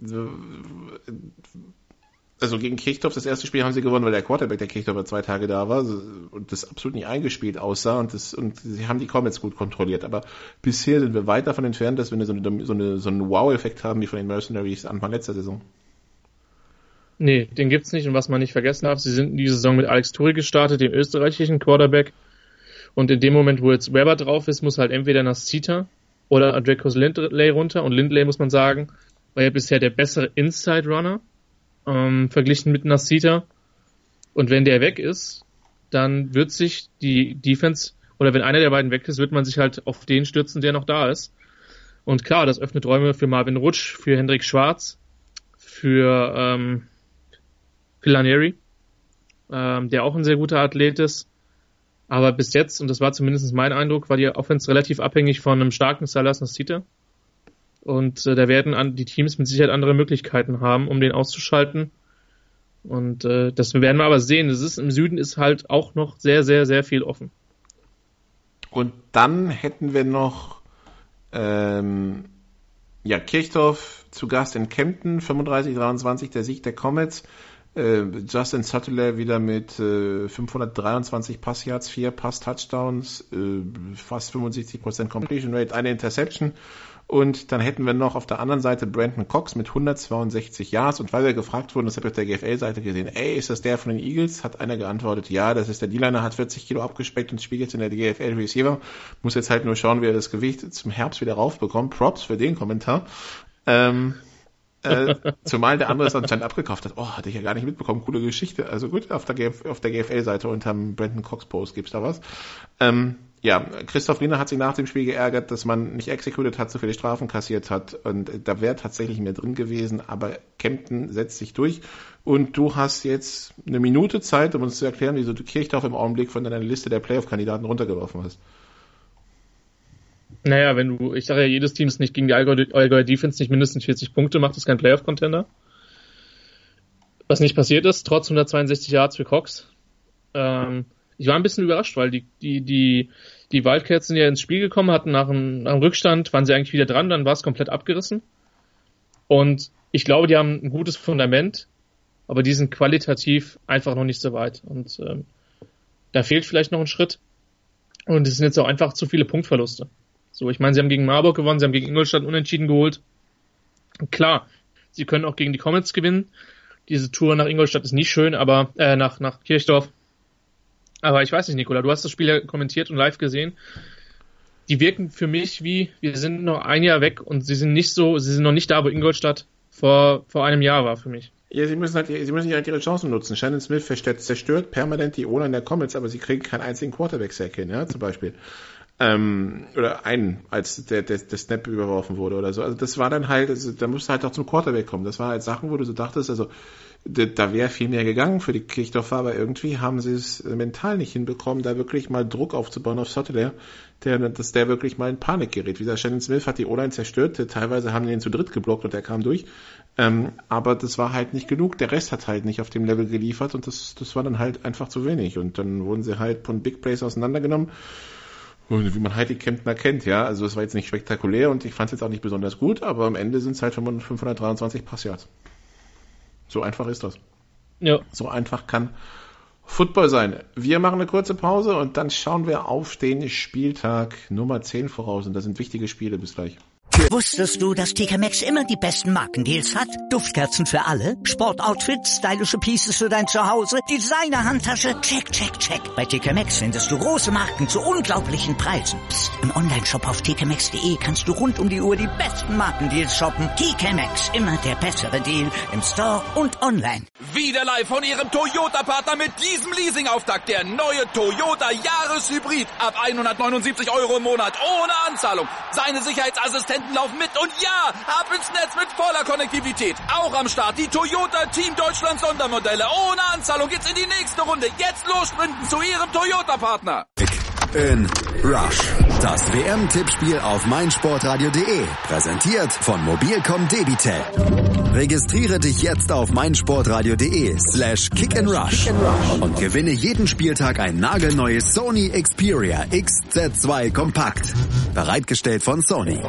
Speaker 5: also gegen Kirchdorf, das erste Spiel haben sie gewonnen, weil der Quarterback der Kirchdorfer zwei Tage da war und das absolut nicht eingespielt aussah und das und sie haben die Comets gut kontrolliert. Aber bisher sind wir weit davon entfernt, dass wir so, eine, so, eine, so einen Wow-Effekt haben wie von den Mercenaries Anfang letzter Saison.
Speaker 6: Nee, den gibt's nicht und was man nicht vergessen darf, sie sind in die Saison mit Alex Turi gestartet, dem österreichischen Quarterback und in dem Moment, wo jetzt Weber drauf ist, muss halt entweder Nascita oder Adrekos Lindley runter und Lindley, muss man sagen, war ja bisher der bessere Inside-Runner ähm, verglichen mit Nascita und wenn der weg ist, dann wird sich die Defense oder wenn einer der beiden weg ist, wird man sich halt auf den stürzen, der noch da ist und klar, das öffnet Räume für Marvin Rutsch, für Hendrik Schwarz, für ähm, Phil Lanieri, ähm, der auch ein sehr guter Athlet ist. Aber bis jetzt, und das war zumindest mein Eindruck, war die Offense relativ abhängig von einem starken Silas Nascita. Und äh, da werden an, die Teams mit Sicherheit andere Möglichkeiten haben, um den auszuschalten. Und äh, das werden wir aber sehen. Das ist, im Süden ist halt auch noch sehr, sehr, sehr viel offen.
Speaker 5: Und dann hätten wir noch ähm, ja, Kirchdorf zu Gast in Kempten, fünfunddreißig dreiundzwanzig, der Sieg der Comets. Justin Sutler wieder mit äh, fünfhundertdreiundzwanzig Passyards, vier Pass-Touchdowns, äh, fast fünfundsiebzig Prozent Completion Rate, eine Interception. Und dann hätten wir noch auf der anderen Seite Brandon Cox mit hundertzweiundsechzig Yards. Und weil wir gefragt wurden, das habe ich auf der G F L-Seite gesehen, ey, ist das der von den Eagles? Hat einer geantwortet, ja, das ist der D-Liner, hat vierzig Kilo abgespeckt und spielt jetzt in der G F L-Receiver. Muss jetzt halt nur schauen, wie er das Gewicht zum Herbst wieder raufbekommt. Props für den Kommentar. Ähm, äh, zumal der andere es anscheinend abgekauft hat. Oh, hatte ich ja gar nicht mitbekommen. Coole Geschichte. Also gut, auf der, G F, auf der G F L-Seite unterm Brandon Cox Post gibt's da was. Ähm, ja, Christoph Riener hat sich nach dem Spiel geärgert, dass man nicht executed hat, so viele Strafen kassiert hat und da wäre tatsächlich mehr drin gewesen, aber Kempten setzt sich durch und du hast jetzt eine Minute Zeit, um uns zu erklären, wieso du Kirchdorf im Augenblick von deiner Liste der Playoff-Kandidaten runtergeworfen hast.
Speaker 6: Naja, wenn du, ich sage ja, jedes Team ist nicht gegen die Allgäuer Defense nicht mindestens vierzig Punkte macht, ist kein Playoff-Contender. Was nicht passiert ist, trotz hundertzweiundsechzig Yards für Cox. Ähm, ich war ein bisschen überrascht, weil die, die, die, die Wildcats sind ja ins Spiel gekommen, hatten nach einem, nach einem Rückstand, waren sie eigentlich wieder dran, dann war es komplett abgerissen. Und ich glaube, die haben ein gutes Fundament, aber die sind qualitativ einfach noch nicht so weit. Und ähm, da fehlt vielleicht noch ein Schritt. Und es sind jetzt auch einfach zu viele Punktverluste. So, ich meine, sie haben gegen Marburg gewonnen, sie haben gegen Ingolstadt unentschieden geholt. Und klar, sie können auch gegen die Comets gewinnen. Diese Tour nach Ingolstadt ist nicht schön, aber äh, nach, nach Kirchdorf. Aber ich weiß nicht, Nikola, du hast das Spiel ja kommentiert und live gesehen. Die wirken für mich wie, wir sind noch ein Jahr weg und sie sind nicht so, sie sind noch nicht da, wo Ingolstadt vor, vor einem Jahr war für mich.
Speaker 5: Ja, sie müssen halt, sie müssen halt ihre Chancen nutzen. Shannon Smith zerstört permanent die O-Line der Comets, aber sie kriegen keinen einzigen Quarterback-Sack hin, ja, zum Beispiel. Ähm, oder einen, als der, der, der Snap überworfen wurde oder so. Also das war dann halt, also, da musste halt auch zum Quarterback kommen. Das war halt Sachen, wo du so dachtest, also da, da wäre viel mehr gegangen für die Kirchdorfer, aber irgendwie haben sie es mental nicht hinbekommen, da wirklich mal Druck aufzubauen auf Sottler, der, dass der wirklich mal in Panik gerät. Wie gesagt, Shannon Smith hat die O-Line zerstört, teilweise haben die ihn zu dritt geblockt und der kam durch. Ähm, aber das war halt nicht genug. Der Rest hat halt nicht auf dem Level geliefert und das, das war dann halt einfach zu wenig. Und dann wurden sie halt von Big Plays auseinandergenommen. Und wie man halt die Kemptner kennt, ja. Also es war jetzt nicht spektakulär und ich fand es jetzt auch nicht besonders gut, aber am Ende sind es halt fünfhundertdreiundzwanzig Passyards. So einfach ist das.
Speaker 6: Ja.
Speaker 5: So einfach kann Football sein. Wir machen eine kurze Pause und dann schauen wir auf den Spieltag Nummer zehn voraus. Und das sind wichtige Spiele. Bis gleich.
Speaker 1: Wusstest du, dass T K Maxx immer die besten Markendeals hat? Duftkerzen für alle, Sportoutfits, stylische Pieces für dein Zuhause, Designer-Handtasche, check, check, check. Bei T K Maxx findest du große Marken zu unglaublichen Preisen. Psst. Im Onlineshop auf t k maxx punkt d e kannst du rund um die Uhr die besten Markendeals shoppen. T K Maxx, immer der bessere Deal im Store und online.
Speaker 2: Wieder live von ihrem Toyota-Partner mit diesem Leasing-Auftakt. Der neue Toyota Jahreshybrid. Ab hundertneunundsiebzig Euro im Monat ohne Anzahlung. Seine Sicherheitsassistenten laufen mit und ja, ab ins Netz mit voller Konnektivität. Auch am Start die Toyota Team Deutschland Sondermodelle. Ohne Anzahlung geht's in die nächste Runde. Jetzt los sprinten zu ihrem Toyota-Partner.
Speaker 4: In Rush. Das W M-Tippspiel auf meinsportradio punkt de. Präsentiert von Mobilcom Debitel. Registriere dich jetzt auf meinsportradio punkt de slash kick and rush und gewinne jeden Spieltag ein nagelneues Sony Xperia X Z zwei Kompakt. Bereitgestellt von Sony.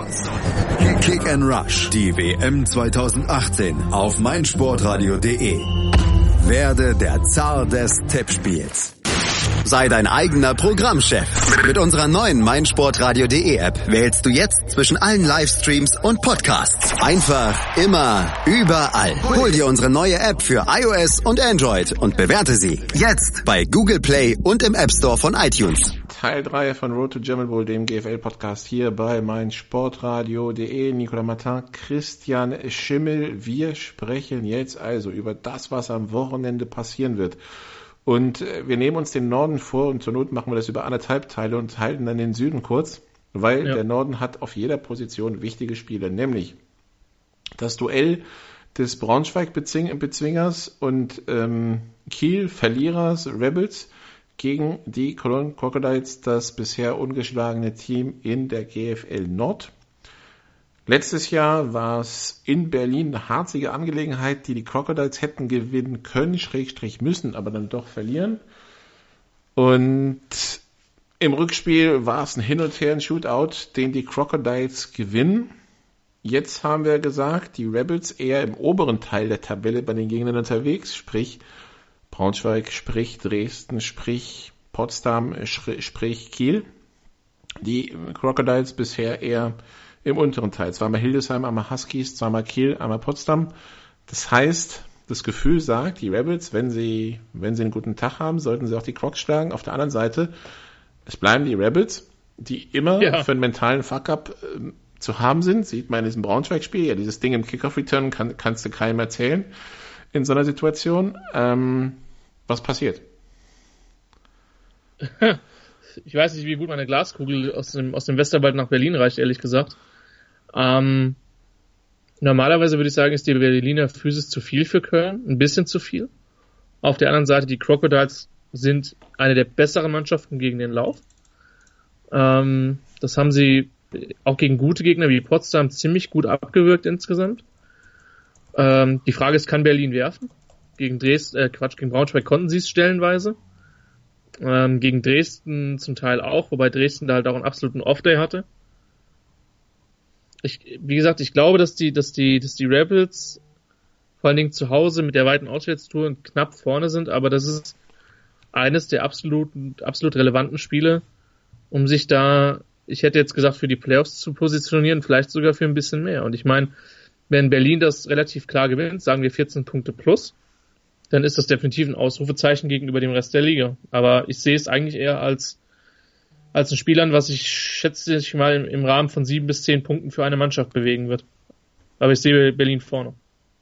Speaker 4: Kick and Rush. Die W M zweitausendachtzehn auf meinsportradio punkt de. Werde der Zar des Tippspiels. Sei dein eigener Programmchef. Mit unserer neuen meinsportradio punkt de App wählst du jetzt zwischen allen Livestreams und Podcasts. Einfach, immer, überall. Hol dir unsere neue App für iOS und Android und bewerte sie jetzt bei Google Play und im App Store von iTunes.
Speaker 5: Teil drei von Road to German Bowl, dem G F L-Podcast hier bei meinsportradio punkt de. Nicolas Martin, Christian Schimmel. Wir sprechen jetzt also über das, was am Wochenende passieren wird. Und wir nehmen uns den Norden vor und zur Not machen wir das über anderthalb Teile und halten dann den Süden kurz, weil ja. Der Norden hat auf jeder Position wichtige Spiele, nämlich das Duell des Braunschweig-Bezwingers und ähm, Kiel-Verlierers Rebels gegen die Cologne Crocodiles, das bisher ungeschlagene Team in der G F L Nord. Letztes Jahr war es in Berlin eine harzige Angelegenheit, die die Crocodiles hätten gewinnen können, Schrägstrich müssen, aber dann doch verlieren. Und im Rückspiel war es ein Hin und Her, ein Shootout, den die Crocodiles gewinnen. Jetzt haben wir gesagt, die Rebels eher im oberen Teil der Tabelle bei den Gegnern unterwegs, sprich Braunschweig, sprich Dresden, sprich Potsdam, sprich Kiel. Die Crocodiles bisher eher im unteren Teil. Zweimal Hildesheim, einmal Huskies, zweimal Kiel, einmal Potsdam. Das heißt, das Gefühl sagt, die Rebels, wenn sie, wenn sie einen guten Tag haben, sollten sie auch die Crocs schlagen. Auf der anderen Seite, es bleiben die Rebels, die immer ja. für einen mentalen Fuck-up äh, zu haben sind. Sieht man in diesem Braunschweig-Spiel. Ja, dieses Ding im Kickoff-Return kann, kannst du keinem erzählen in so einer Situation. Ähm, was passiert?
Speaker 6: Ich weiß nicht, wie gut meine Glaskugel aus dem, aus dem Westerwald nach Berlin reicht, ehrlich gesagt. Ähm, normalerweise würde ich sagen, ist die Berliner Physis zu viel für Köln, ein bisschen zu viel. Auf der anderen Seite, die Crocodiles sind eine der besseren Mannschaften gegen den Lauf. Ähm, das haben sie auch gegen gute Gegner wie Potsdam ziemlich gut abgewürgt insgesamt. Ähm, die Frage ist, kann Berlin werfen? Gegen Dresden, äh, Quatsch, gegen Braunschweig konnten sie es stellenweise. Ähm, gegen Dresden zum Teil auch, wobei Dresden da halt auch einen absoluten Off-Day hatte. Ich, wie gesagt, ich glaube, dass die, dass die, dass die Rebels vor allen Dingen zu Hause mit der weiten Auswärtstour knapp vorne sind, aber das ist eines der absolut, absolut relevanten Spiele, um sich da, ich hätte jetzt gesagt, für die Playoffs zu positionieren, vielleicht sogar für ein bisschen mehr. Und ich meine, wenn Berlin das relativ klar gewinnt, sagen wir vierzehn Punkte plus, dann ist das definitiv ein Ausrufezeichen gegenüber dem Rest der Liga. Aber ich sehe es eigentlich eher als, als ein Spiel an, was ich schätze ich mal im, im Rahmen von sieben bis zehn Punkten für eine Mannschaft bewegen wird. Aber ich sehe Berlin vorne.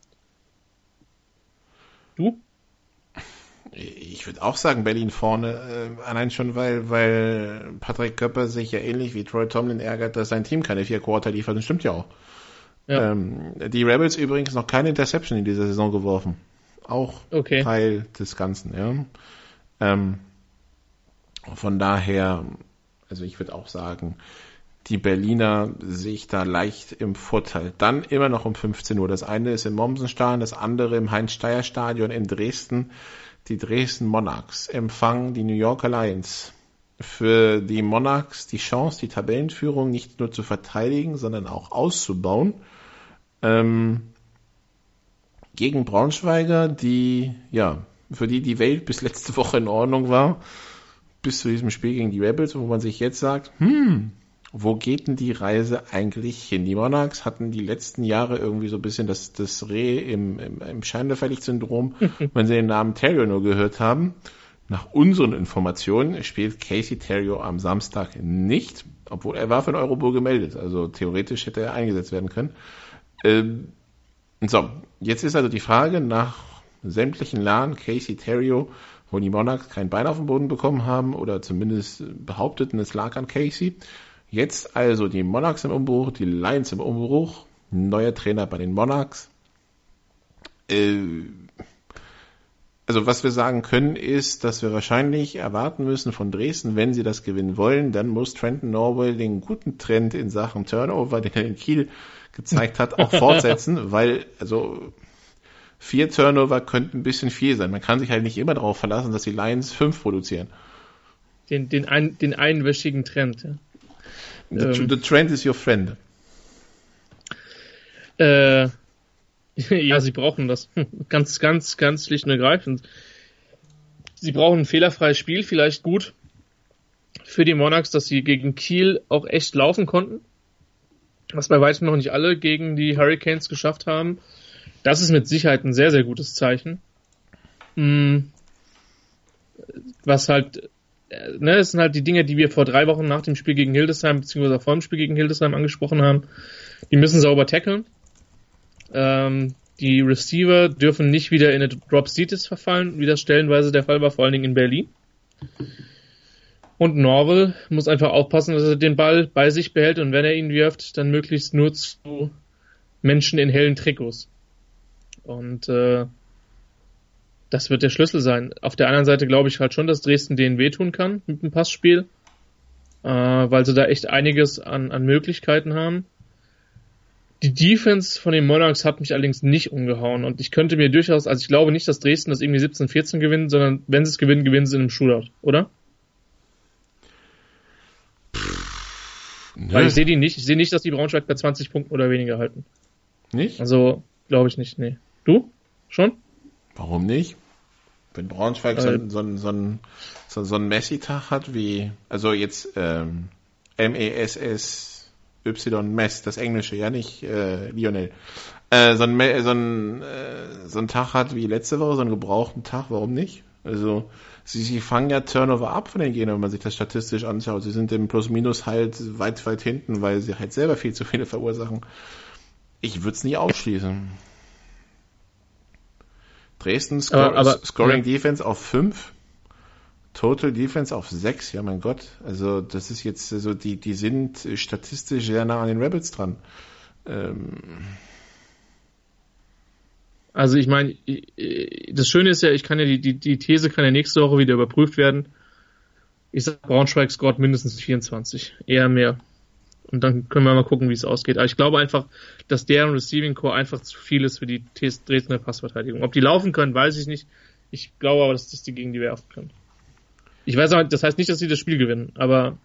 Speaker 6: Du?
Speaker 5: Ich würde auch sagen, Berlin vorne, äh, allein schon, weil, weil Patrick Köpper sich ja ähnlich wie Troy Tomlin ärgert, dass sein Team keine vier Quarter liefert. Das stimmt ja auch. Ja. Ähm, die Rebels übrigens noch keine Interception in dieser Saison geworfen. Auch okay. Teil des Ganzen, ja. Ähm, von daher, also ich würde auch sagen, die Berliner sehe ich da leicht im Vorteil. Dann immer noch um fünfzehn Uhr. Das eine ist im Mommsenstadion, das andere im Heinz-Steier-Stadion in Dresden. Die Dresden Monarchs empfangen die New Yorker Lions. Für die Monarchs die Chance, die Tabellenführung nicht nur zu verteidigen, sondern auch auszubauen. Ähm, gegen Braunschweiger, die, ja, für die die Welt bis letzte Woche in Ordnung war, bis zu diesem Spiel gegen die Rebels, wo man sich jetzt sagt, hm, wo geht denn die Reise eigentlich hin? Die Monarchs hatten die letzten Jahre irgendwie so ein bisschen das, das Reh im, im, im Scheinwerferlicht-Syndrom, wenn sie den Namen Terrio nur gehört haben. Nach unseren Informationen spielt Casey Terrio am Samstag nicht, obwohl er war für den Eurobowl gemeldet, also theoretisch hätte er eingesetzt werden können. Ähm, so, jetzt ist also die Frage nach sämtlichen Lagen Casey Terrio, wo die Monarchs kein Bein auf den Boden bekommen haben oder zumindest behaupteten, es lag an Casey. Jetzt also die Monarchs im Umbruch, die Lions im Umbruch, neuer Trainer bei den Monarchs. Äh, also was wir sagen können ist, dass wir wahrscheinlich erwarten müssen von Dresden, wenn sie das gewinnen wollen, dann muss Trenton Norwell den guten Trend in Sachen Turnover, den er in Kiel gezeigt hat, auch fortsetzen, weil also vier Turnover könnten ein bisschen viel sein. Man kann sich halt nicht immer darauf verlassen, dass die Lions fünf produzieren.
Speaker 6: Den, den, ein, den einwöchigen Trend, ja.
Speaker 5: The, ähm, the trend is your friend.
Speaker 6: Äh, ja, sie brauchen das. Ganz, ganz, ganz schlicht und ergreifend. Sie brauchen ein fehlerfreies Spiel, vielleicht gut für die Monarchs, dass sie gegen Kiel auch echt laufen konnten. Was bei weitem noch nicht alle gegen die Hurricanes geschafft haben. Das ist mit Sicherheit ein sehr, sehr gutes Zeichen. Was halt, ne, das sind halt die Dinge, die wir vor drei Wochen nach dem Spiel gegen Hildesheim, beziehungsweise vor dem Spiel gegen Hildesheim angesprochen haben. Die müssen sauber tackeln. Ähm, die Receiver dürfen nicht wieder in eine Drop-Seatis verfallen, wie das stellenweise der Fall war, vor allen Dingen in Berlin. Und Norwell muss einfach aufpassen, dass er den Ball bei sich behält und wenn er ihn wirft, dann möglichst nur zu Menschen in hellen Trikots. Und äh, das wird der Schlüssel sein. Auf der anderen Seite glaube ich halt schon, dass Dresden denen wehtun kann mit dem Passspiel, äh, weil sie da echt einiges an, an Möglichkeiten haben. Die Defense von den Monarchs hat mich allerdings nicht umgehauen und ich könnte mir durchaus, also ich glaube nicht, dass Dresden das irgendwie siebzehn vierzehn gewinnt, sondern wenn sie es gewinnen, gewinnen sie in einem Shootout, oder? Nö. Weil ich sehe die nicht, ich sehe nicht, dass die Braunschweig bei zwanzig Punkten oder weniger halten.
Speaker 5: Nicht?
Speaker 6: Also, glaube ich nicht, nee. Du? Schon?
Speaker 5: Warum nicht? Wenn Braunschweig so, so, so, so, ein, so, so ein Messi-Tag hat wie, also jetzt ähm, M E S S Y Mess, das Englische, ja nicht äh, Lionel. Äh, so, ein, so, ein, äh, so ein Tag hat wie letzte Woche, so einen gebrauchten Tag, warum nicht? Also sie, sie fangen ja Turnover ab von den Gegnern, wenn man sich das statistisch anschaut. Sie sind im Plus-Minus halt weit, weit hinten, weil sie halt selber viel zu viele verursachen. Ich würde es nie ausschließen. Dresden Sco- aber, aber, Scoring ja. Defense auf fünf, Total Defense auf sechs, ja mein Gott. Also das ist jetzt, also die, die sind statistisch sehr nah an den Rebels dran. Ähm
Speaker 6: Also ich meine, das Schöne ist ja, ich kann ja die, die, die These kann ja nächste Woche wieder überprüft werden. Ich sag, Braunschweig scored mindestens vierundzwanzig, eher mehr. Und dann können wir mal gucken, wie es ausgeht. Aber ich glaube einfach, dass deren Receiving Core einfach zu viel ist für die Dresdner Passverteidigung. Ob die laufen können, weiß ich nicht. Ich glaube aber, dass das die gegen die werfen können. Ich weiß auch, das heißt nicht, dass sie das Spiel gewinnen, aber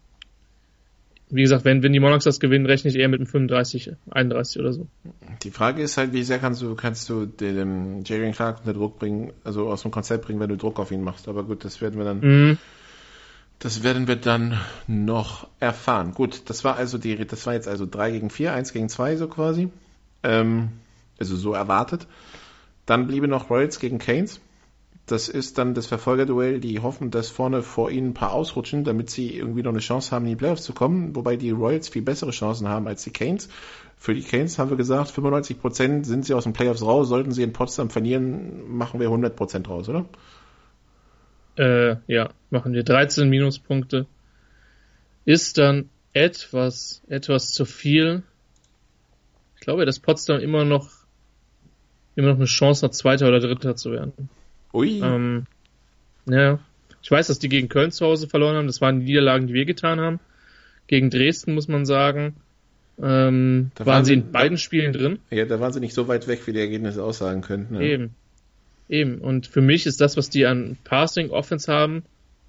Speaker 6: wie gesagt, wenn, wenn die Monarchs das gewinnen, rechne ich eher mit einem fünfunddreißig, einunddreißig oder so.
Speaker 5: Die Frage ist halt, wie sehr kannst du, kannst du den Jalen Clark unter Druck bringen, also aus dem Konzept bringen, wenn du Druck auf ihn machst. Aber gut, das werden wir dann, mhm. das werden wir dann noch erfahren. Gut, das war also die, das war jetzt also drei gegen vier, eins gegen zwei so quasi. Ähm, also so erwartet. Dann bliebe noch Royals gegen Canes. Das ist dann das Verfolgerduell, die hoffen, dass vorne vor ihnen ein paar ausrutschen, damit sie irgendwie noch eine Chance haben, in die Playoffs zu kommen, wobei die Royals viel bessere Chancen haben als die Canes. Für die Canes haben wir gesagt, fünfundneunzig Prozent sind sie aus den Playoffs raus, sollten sie in Potsdam verlieren, machen wir hundert Prozent raus, oder?
Speaker 6: Äh, ja, machen wir dreizehn Minuspunkte. Ist dann etwas, etwas zu viel. Ich glaube, dass Potsdam immer noch, immer noch eine Chance hat, Zweiter oder Dritter zu werden.
Speaker 5: Ui.
Speaker 6: Ähm, ja. Ich weiß, dass die gegen Köln zu Hause verloren haben. Das waren die Niederlagen, die wir getan haben. Gegen Dresden, muss man sagen, ähm, waren, waren sie in beiden Spielen drin.
Speaker 5: Ja, da waren sie nicht so weit weg, wie die Ergebnisse aussagen könnten. Ja.
Speaker 6: Eben. Eben. Und für mich ist das, was die an Passing Offense haben,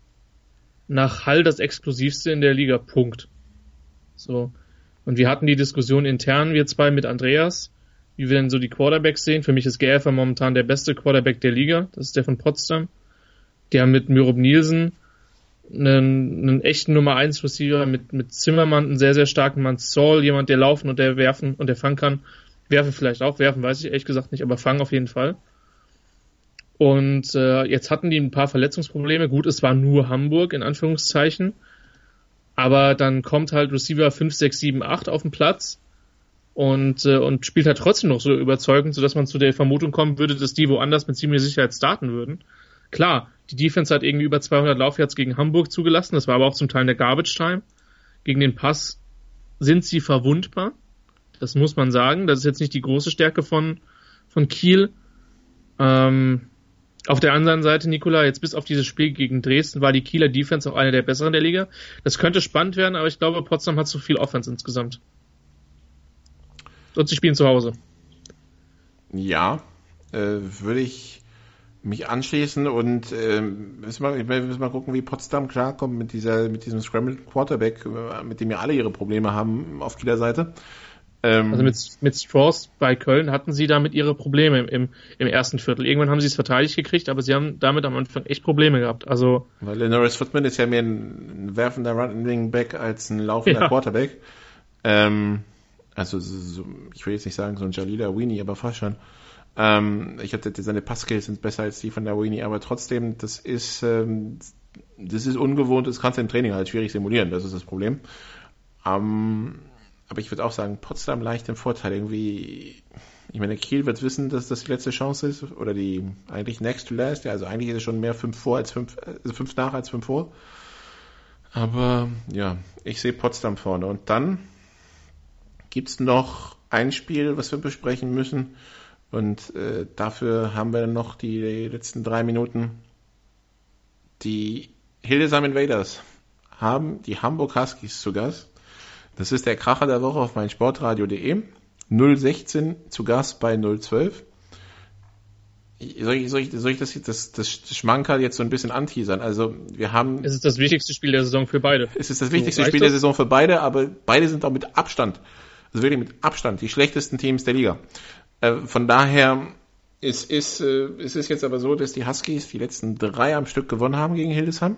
Speaker 6: nach Hall das explosivste in der Liga. Punkt. So. Und wir hatten die Diskussion intern, wir zwei mit Andreas, wie wir denn so die Quarterbacks sehen. Für mich ist Gerfer momentan der beste Quarterback der Liga. Das ist der von Potsdam. Die haben mit Myrob Nielsen einen, einen echten Nummer eins Receiver, mit, mit Zimmermann einen sehr, sehr starken Mann. Saul, jemand, der laufen und der werfen und der fangen kann. Werfen vielleicht auch, werfen weiß ich ehrlich gesagt nicht, aber fangen auf jeden Fall. Und äh, jetzt hatten die ein paar Verletzungsprobleme. Gut, es war nur Hamburg, in Anführungszeichen. Aber dann kommt halt Receiver fünf, sechs, sieben, acht auf den Platz. Und, äh, und spielt halt trotzdem noch so überzeugend, sodass man zu der Vermutung kommen würde, dass die woanders mit ziemlicher Sicherheit starten würden. Klar, die Defense hat irgendwie über zweihundert Laufyards gegen Hamburg zugelassen, das war aber auch zum Teil in der Garbage Time. Gegen den Pass sind sie verwundbar, das muss man sagen. Das ist jetzt nicht die große Stärke von, von Kiel. Ähm, auf der anderen Seite, Nikola, jetzt bis auf dieses Spiel gegen Dresden war die Kieler Defense auch eine der besseren der Liga. Das könnte spannend werden, aber ich glaube, Potsdam hat zu viel Offense insgesamt. Und sie spielen zu Hause.
Speaker 5: Ja, äh, würde ich mich anschließen und äh, müssen, wir, müssen wir gucken, wie Potsdam klarkommt mit dieser, mit diesem Scrambled Quarterback, mit dem ja alle ihre Probleme haben auf Kieler Seite. Ähm,
Speaker 6: also mit, mit Strauss bei Köln hatten sie damit ihre Probleme im, im ersten Viertel. Irgendwann haben sie es verteidigt gekriegt, aber sie haben damit am Anfang echt Probleme gehabt. Also
Speaker 5: weil Norris Footman ist ja mehr ein werfender Running Back als ein laufender
Speaker 6: ja.
Speaker 5: Quarterback. Ähm, Also, so, ich will jetzt nicht sagen, so ein Jalila Weenie, aber fast schon. Ähm, ich hatte seine Passkills sind besser als die von der Weenie, aber trotzdem, das ist, ähm, das ist ungewohnt, das kannst du im Training halt schwierig simulieren, das ist das Problem. Ähm, aber ich würde auch sagen, Potsdam leicht im Vorteil irgendwie. Ich meine, Kiel wird wissen, dass das die letzte Chance ist, oder die, eigentlich next to last, ja, also eigentlich ist es schon mehr fünf vor als fünf, also fünf nach als fünf vor. Aber, ja, ich sehe Potsdam vorne. Und dann gibt's noch ein Spiel, was wir besprechen müssen. Und äh, dafür haben wir noch die letzten drei Minuten. Die Hildesheim Invaders haben die Hamburg Huskies zu Gast. Das ist der Kracher der Woche auf meinsportradio punkt de. null sechzehn zu Gast bei null zwölf. Soll ich, soll ich, soll ich das, das, das Schmankerl jetzt so ein bisschen anteasern? Also, wir haben.
Speaker 6: Es ist das wichtigste Spiel der Saison für beide.
Speaker 5: Es ist das wichtigste so, Spiel der Saison für beide, aber beide sind auch mit Abstand. Also wirklich mit Abstand die schlechtesten Teams der Liga. Äh, von daher, es ist, äh, es ist jetzt aber so, dass die Huskies die letzten drei am Stück gewonnen haben gegen Hildesheim.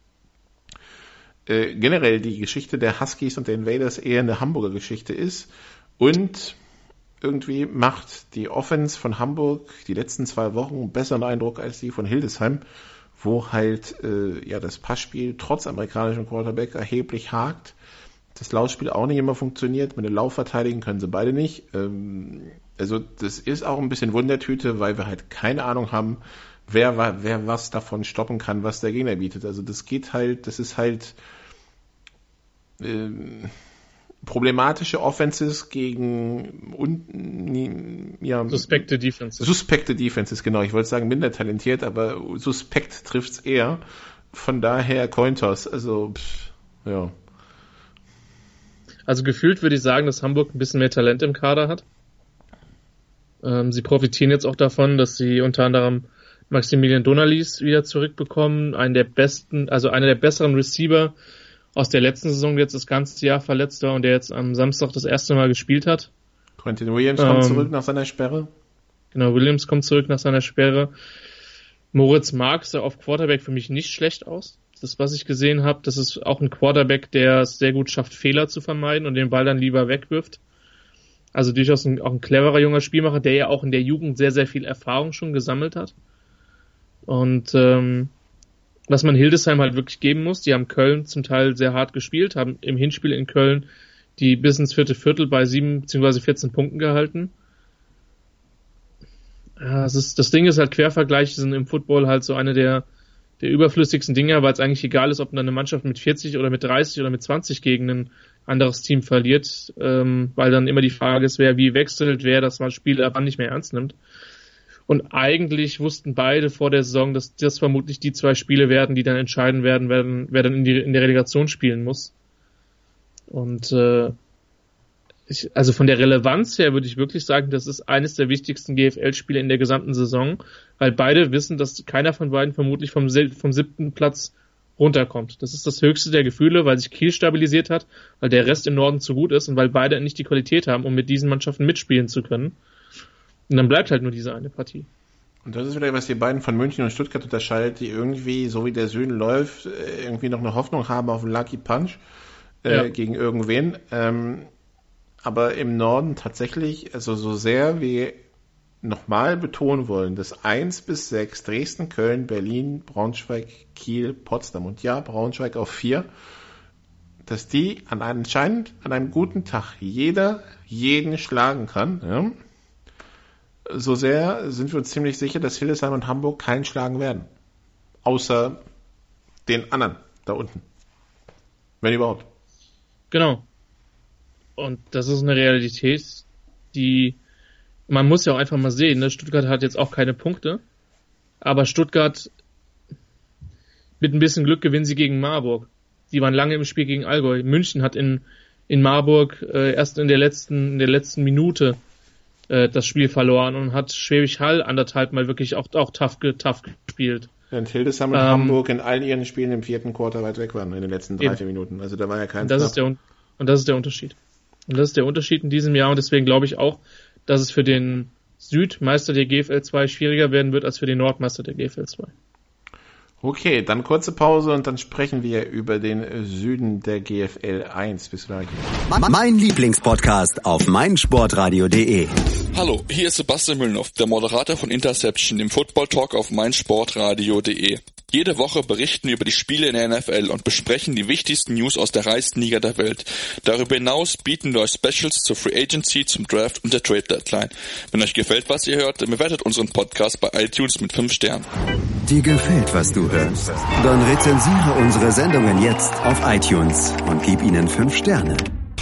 Speaker 5: Äh, generell die Geschichte der Huskies und der Invaders eher eine Hamburger Geschichte ist. Und irgendwie macht die Offense von Hamburg die letzten zwei Wochen einen besseren Eindruck als die von Hildesheim, wo halt äh, ja das Passspiel trotz amerikanischem Quarterback erheblich hakt. Das Laufspiel auch nicht immer funktioniert. Mit dem Lauf verteidigen können sie beide nicht. Ähm, also das ist auch ein bisschen Wundertüte, weil wir halt keine Ahnung haben, wer, wer was davon stoppen kann, was der Gegner bietet. Also das geht halt, das ist halt ähm, problematische Offenses gegen un, ja,
Speaker 6: suspekte Defenses.
Speaker 5: Suspekte Defenses, genau. Ich wollte sagen minder talentiert, aber suspekt trifft's eher. Von daher Cointoss. Also pff, ja.
Speaker 6: Also gefühlt würde ich sagen, dass Hamburg ein bisschen mehr Talent im Kader hat. Ähm, sie profitieren jetzt auch davon, dass sie unter anderem Maximilian Donalis wieder zurückbekommen, einen der besten, also einer der besseren Receiver aus der letzten Saison, der jetzt das ganze Jahr verletzt war und der jetzt am Samstag das erste Mal gespielt hat.
Speaker 5: Quentin Williams ähm, kommt zurück nach seiner Sperre.
Speaker 6: Genau, Williams kommt zurück nach seiner Sperre. Moritz Marx sah auf Quarterback für mich nicht schlecht aus. Das, was ich gesehen habe, das ist auch ein Quarterback, der es sehr gut schafft, Fehler zu vermeiden und den Ball dann lieber wegwirft. Also durchaus ein, auch ein cleverer junger Spielmacher, der ja auch in der Jugend sehr, sehr viel Erfahrung schon gesammelt hat. Und ähm, was man Hildesheim halt wirklich geben muss, die haben Köln zum Teil sehr hart gespielt, haben im Hinspiel in Köln die bis ins vierte Viertel bei sieben bzw. vierzehn Punkten gehalten. Ja, das, ist, das Ding ist halt, Quervergleiche sind im Football halt so eine der, der überflüssigsten Dinger, weil es eigentlich egal ist, ob dann eine Mannschaft mit vierzig oder mit dreißig oder mit zwanzig gegen ein anderes Team verliert, ähm, weil dann immer die Frage ist, wer wie wechselt, wer das mal Spiel ab wann nicht mehr ernst nimmt. Und eigentlich wussten beide vor der Saison, dass das vermutlich die zwei Spiele werden, die dann entscheiden werden, werden wer dann in, die, in der Relegation spielen muss. Und äh, ich, also von der Relevanz her würde ich wirklich sagen, das ist eines der wichtigsten G F L-Spiele in der gesamten Saison, weil beide wissen, dass keiner von beiden vermutlich vom, vom siebten Platz runterkommt. Das ist das höchste der Gefühle, weil sich Kiel stabilisiert hat, weil der Rest im Norden zu gut ist und weil beide nicht die Qualität haben, um mit diesen Mannschaften mitspielen zu können. Und dann bleibt halt nur diese eine Partie.
Speaker 5: Und das ist wieder, was die beiden von München und Stuttgart unterscheidet, die irgendwie, so wie der Süden läuft, irgendwie noch eine Hoffnung haben auf einen Lucky Punch äh, ja. gegen irgendwen. Ähm, aber im Norden tatsächlich, also so sehr wir nochmal betonen wollen, dass eins bis sechs Dresden, Köln, Berlin, Braunschweig, Kiel, Potsdam und ja, Braunschweig auf vier, dass die an einem, anscheinend an einem guten Tag jeder jeden schlagen kann, ja. So sehr sind wir uns ziemlich sicher, dass Hildesheim und Hamburg keinen schlagen werden. Außer den anderen da unten. Wenn überhaupt.
Speaker 6: Genau. Und das ist eine Realität, die man muss ja auch einfach mal sehen. Ne? Stuttgart hat jetzt auch keine Punkte. Aber Stuttgart, mit ein bisschen Glück gewinnen sie gegen Marburg. Die waren lange im Spiel gegen Allgäu. München hat in, in Marburg äh, erst in der letzten, in der letzten Minute das Spiel verloren und hat Schwäbisch Hall anderthalb Mal wirklich auch, auch tough, tough gespielt.
Speaker 5: Während Hildesheim und ähm, Hamburg in all ihren Spielen im vierten Quarter weit weg waren, in den letzten drei, vier Minuten. Also da war ja kein
Speaker 6: und das ist der Und das ist der Unterschied. Und das ist der Unterschied in diesem Jahr und deswegen glaube ich auch, dass es für den Südmeister der G F L zwei schwieriger werden wird als für den Nordmeister der G F L zwei.
Speaker 5: Okay, dann kurze Pause und dann sprechen wir über den Süden der G F L eins. Bis gleich.
Speaker 4: Mein Lieblingspodcast auf meinsportradio punkt de.
Speaker 2: Hallo, hier ist Sebastian Müllnow, der Moderator von Interception, dem Football Talk auf meinsportradio punkt de. Jede Woche berichten wir über die Spiele in der N F L und besprechen die wichtigsten News aus der reichsten Liga der Welt. Darüber hinaus bieten wir euch Specials zur Free Agency, zum Draft und der Trade Deadline. Wenn euch gefällt, was ihr hört, dann bewertet unseren Podcast bei iTunes mit fünf Sternen.
Speaker 4: Dir gefällt, was du hörst? Dann rezensiere unsere Sendungen jetzt auf iTunes und gib ihnen fünf Sterne.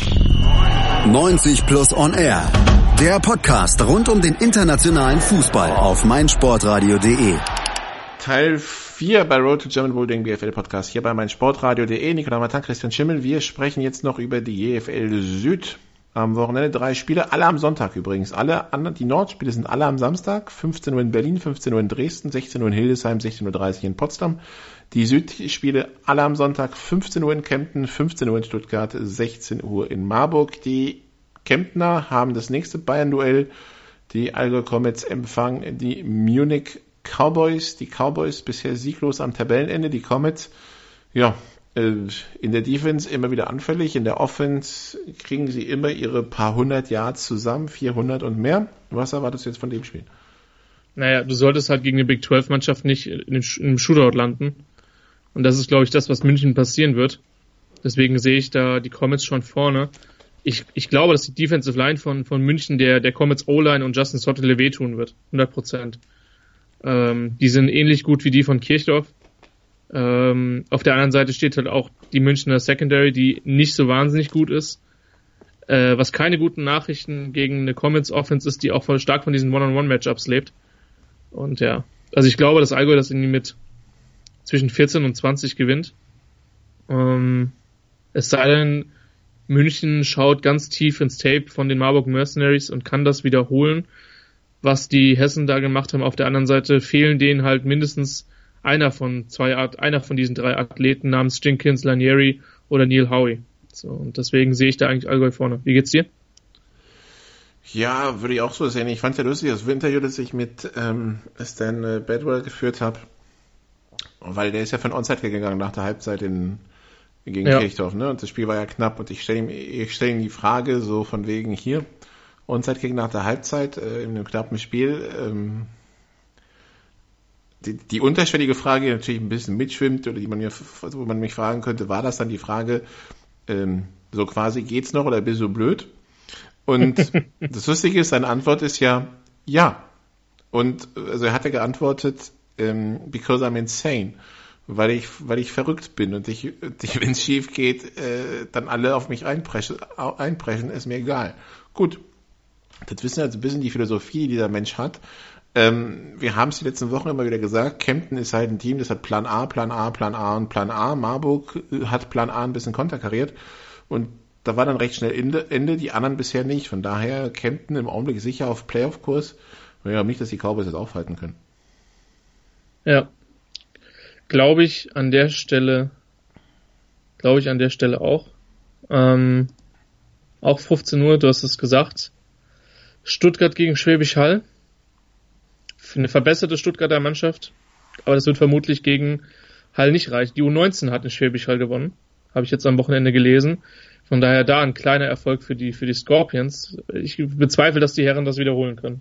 Speaker 4: neunzig plus on Air. Der Podcast rund um den internationalen Fußball auf meinsportradio punkt de.
Speaker 5: Teil vier bei Road to German Bowl, den G F L-Podcast hier bei meinsportradio punkt de. Nicolas Martin, Christian Schimmel. Wir sprechen jetzt noch über die G F L Süd. Am Wochenende drei Spiele, alle am Sonntag übrigens. Alle anderen, die Nordspiele sind alle am Samstag. fünfzehn Uhr in Berlin, fünfzehn Uhr in Dresden, sechzehn Uhr in Hildesheim, sechzehn Uhr dreißig in Potsdam. Die Südspiele alle am Sonntag, fünfzehn Uhr in Kempten, fünfzehn Uhr in Stuttgart, sechzehn Uhr in Marburg. Die Kemptner haben das nächste Bayern-Duell. Die Allgäu Comets empfangen die Munich Cowboys. Die Cowboys bisher sieglos am Tabellenende. Die Comets, ja, in der Defense immer wieder anfällig. In der Offense kriegen sie immer ihre paar hundert Yards zusammen, vierhundert und mehr. Was erwartest du jetzt von dem Spiel?
Speaker 6: Naja, du solltest halt gegen eine Big zwölf Mannschaft nicht in einem Shootout landen. Und das ist, glaube ich, das, was München passieren wird. Deswegen sehe ich da die Comets schon vorne. Ich, ich glaube, dass die Defensive Line von, von München der, der Comets O-Line und Justin Sottele wehtun wird. hundert Prozent. Ähm, die sind ähnlich gut wie die von Kirchdorf. Ähm, auf der anderen Seite steht halt auch die Münchner Secondary, die nicht so wahnsinnig gut ist. Äh, was keine guten Nachrichten gegen eine Comets Offense ist, die auch voll stark von diesen One-on-One-Matchups lebt. Und ja, also ich glaube, dass Allgäu das irgendwie mit zwischen vierzehn und zwanzig gewinnt. Ähm, es sei denn, München schaut ganz tief ins Tape von den Marburg Mercenaries und kann das wiederholen, was die Hessen da gemacht haben. Auf der anderen Seite fehlen denen halt mindestens einer von zwei Art, einer von diesen drei Athleten namens Jinkins, Lanieri oder Neil Howie. So, und deswegen sehe ich da eigentlich Allgäu vorne. Wie geht's dir?
Speaker 5: Ja, würde ich auch so sehen. Ich fand es ja lustig, das Interview, das ich mit ähm, Stan äh, Bedwell geführt habe, weil der ist ja von Onside gegangen nach der Halbzeit in, gegen ja. Kirchdorf, ne? Und das Spiel war ja knapp und ich stelle ihm, ich stelle ihm die Frage so von wegen hier, Onside gegen nach der Halbzeit äh, in einem knappen Spiel, ähm, die, die unterschwellige Frage, die natürlich ein bisschen mitschwimmt oder die man mir, wo man mich fragen könnte, war das dann die Frage, ähm, so quasi geht's noch oder bist du blöd? Und das Lustige ist, seine Antwort ist ja, ja. Und also er hat ja geantwortet, ähm, because I'm insane. Weil ich, weil ich verrückt bin und ich, wenn es schief geht, äh, dann alle auf mich einpreschen, einpreschen, ist mir egal. Gut. Das wissen also ein bisschen die Philosophie, die dieser Mensch hat. Ähm, wir haben es die letzten Wochen immer wieder gesagt, Kempten ist halt ein Team, das hat Plan A, Plan A, Plan A und Plan A. Marburg hat Plan A ein bisschen konterkariert. Und da war dann recht schnell Ende, Ende, die anderen bisher nicht. Von daher Kempten im Augenblick sicher auf Playoff-Kurs. Ich glaube nicht, dass die Cowboys das aufhalten können.
Speaker 6: Ja. Glaube ich an der Stelle, glaube ich an der Stelle auch. Ähm, auch fünfzehn Uhr, du hast es gesagt. Stuttgart gegen Schwäbisch Hall. Eine verbesserte Stuttgarter Mannschaft. Aber das wird vermutlich gegen Hall nicht reichen. Die U neunzehn hat in Schwäbisch Hall gewonnen. Habe ich jetzt am Wochenende gelesen. Von daher da ein kleiner Erfolg für die, für die Scorpions. Ich bezweifle, dass die Herren das wiederholen können.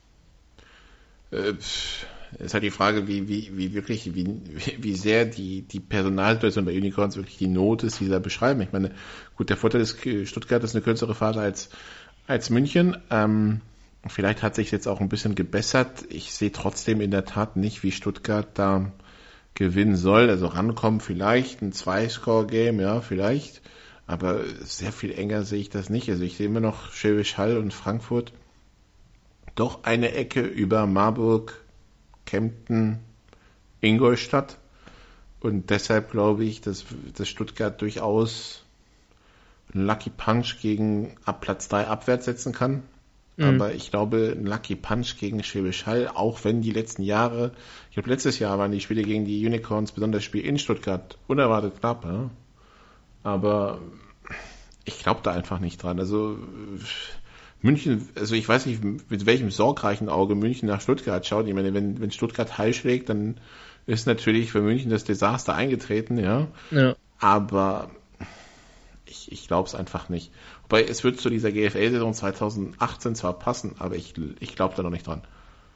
Speaker 5: Äh, ist halt die Frage, wie, wie, wie wirklich, wie, wie sehr die, die Personalsituation bei Unicorns wirklich die Not ist, die sie da beschreiben. Ich meine, gut, der Vorteil ist, Stuttgart ist eine kürzere Phase als, als München. Ähm, vielleicht hat sich jetzt auch ein bisschen gebessert. Ich sehe trotzdem in der Tat nicht, wie Stuttgart da gewinnen soll. Also rankommen vielleicht, ein Zwei-Score-Game, ja, vielleicht. Aber sehr viel enger sehe ich das nicht. Also ich sehe immer noch Schwäbisch Hall und Frankfurt doch eine Ecke über Marburg, Kempten, Ingolstadt. Und deshalb glaube ich, dass, dass Stuttgart durchaus einen Lucky Punch gegen ab Platz drei abwärts setzen kann. Mhm. Aber ich glaube, ein Lucky Punch gegen Schwäbisch Hall, auch wenn die letzten Jahre, ich glaube letztes Jahr waren die Spiele gegen die Unicorns, besonders das Spiel in Stuttgart, unerwartet knapp, ja? Aber ich glaube da einfach nicht dran. Also München, also ich weiß nicht, mit welchem sorgreichen Auge München nach Stuttgart schaut. Ich meine, wenn, wenn Stuttgart Hall schlägt, dann ist natürlich für München das Desaster eingetreten, ja. ja. Aber ich, ich glaube es einfach nicht. Wobei es wird zu dieser G F L-Saison zwanzig achtzehn zwar passen, aber ich, ich glaube da noch nicht dran.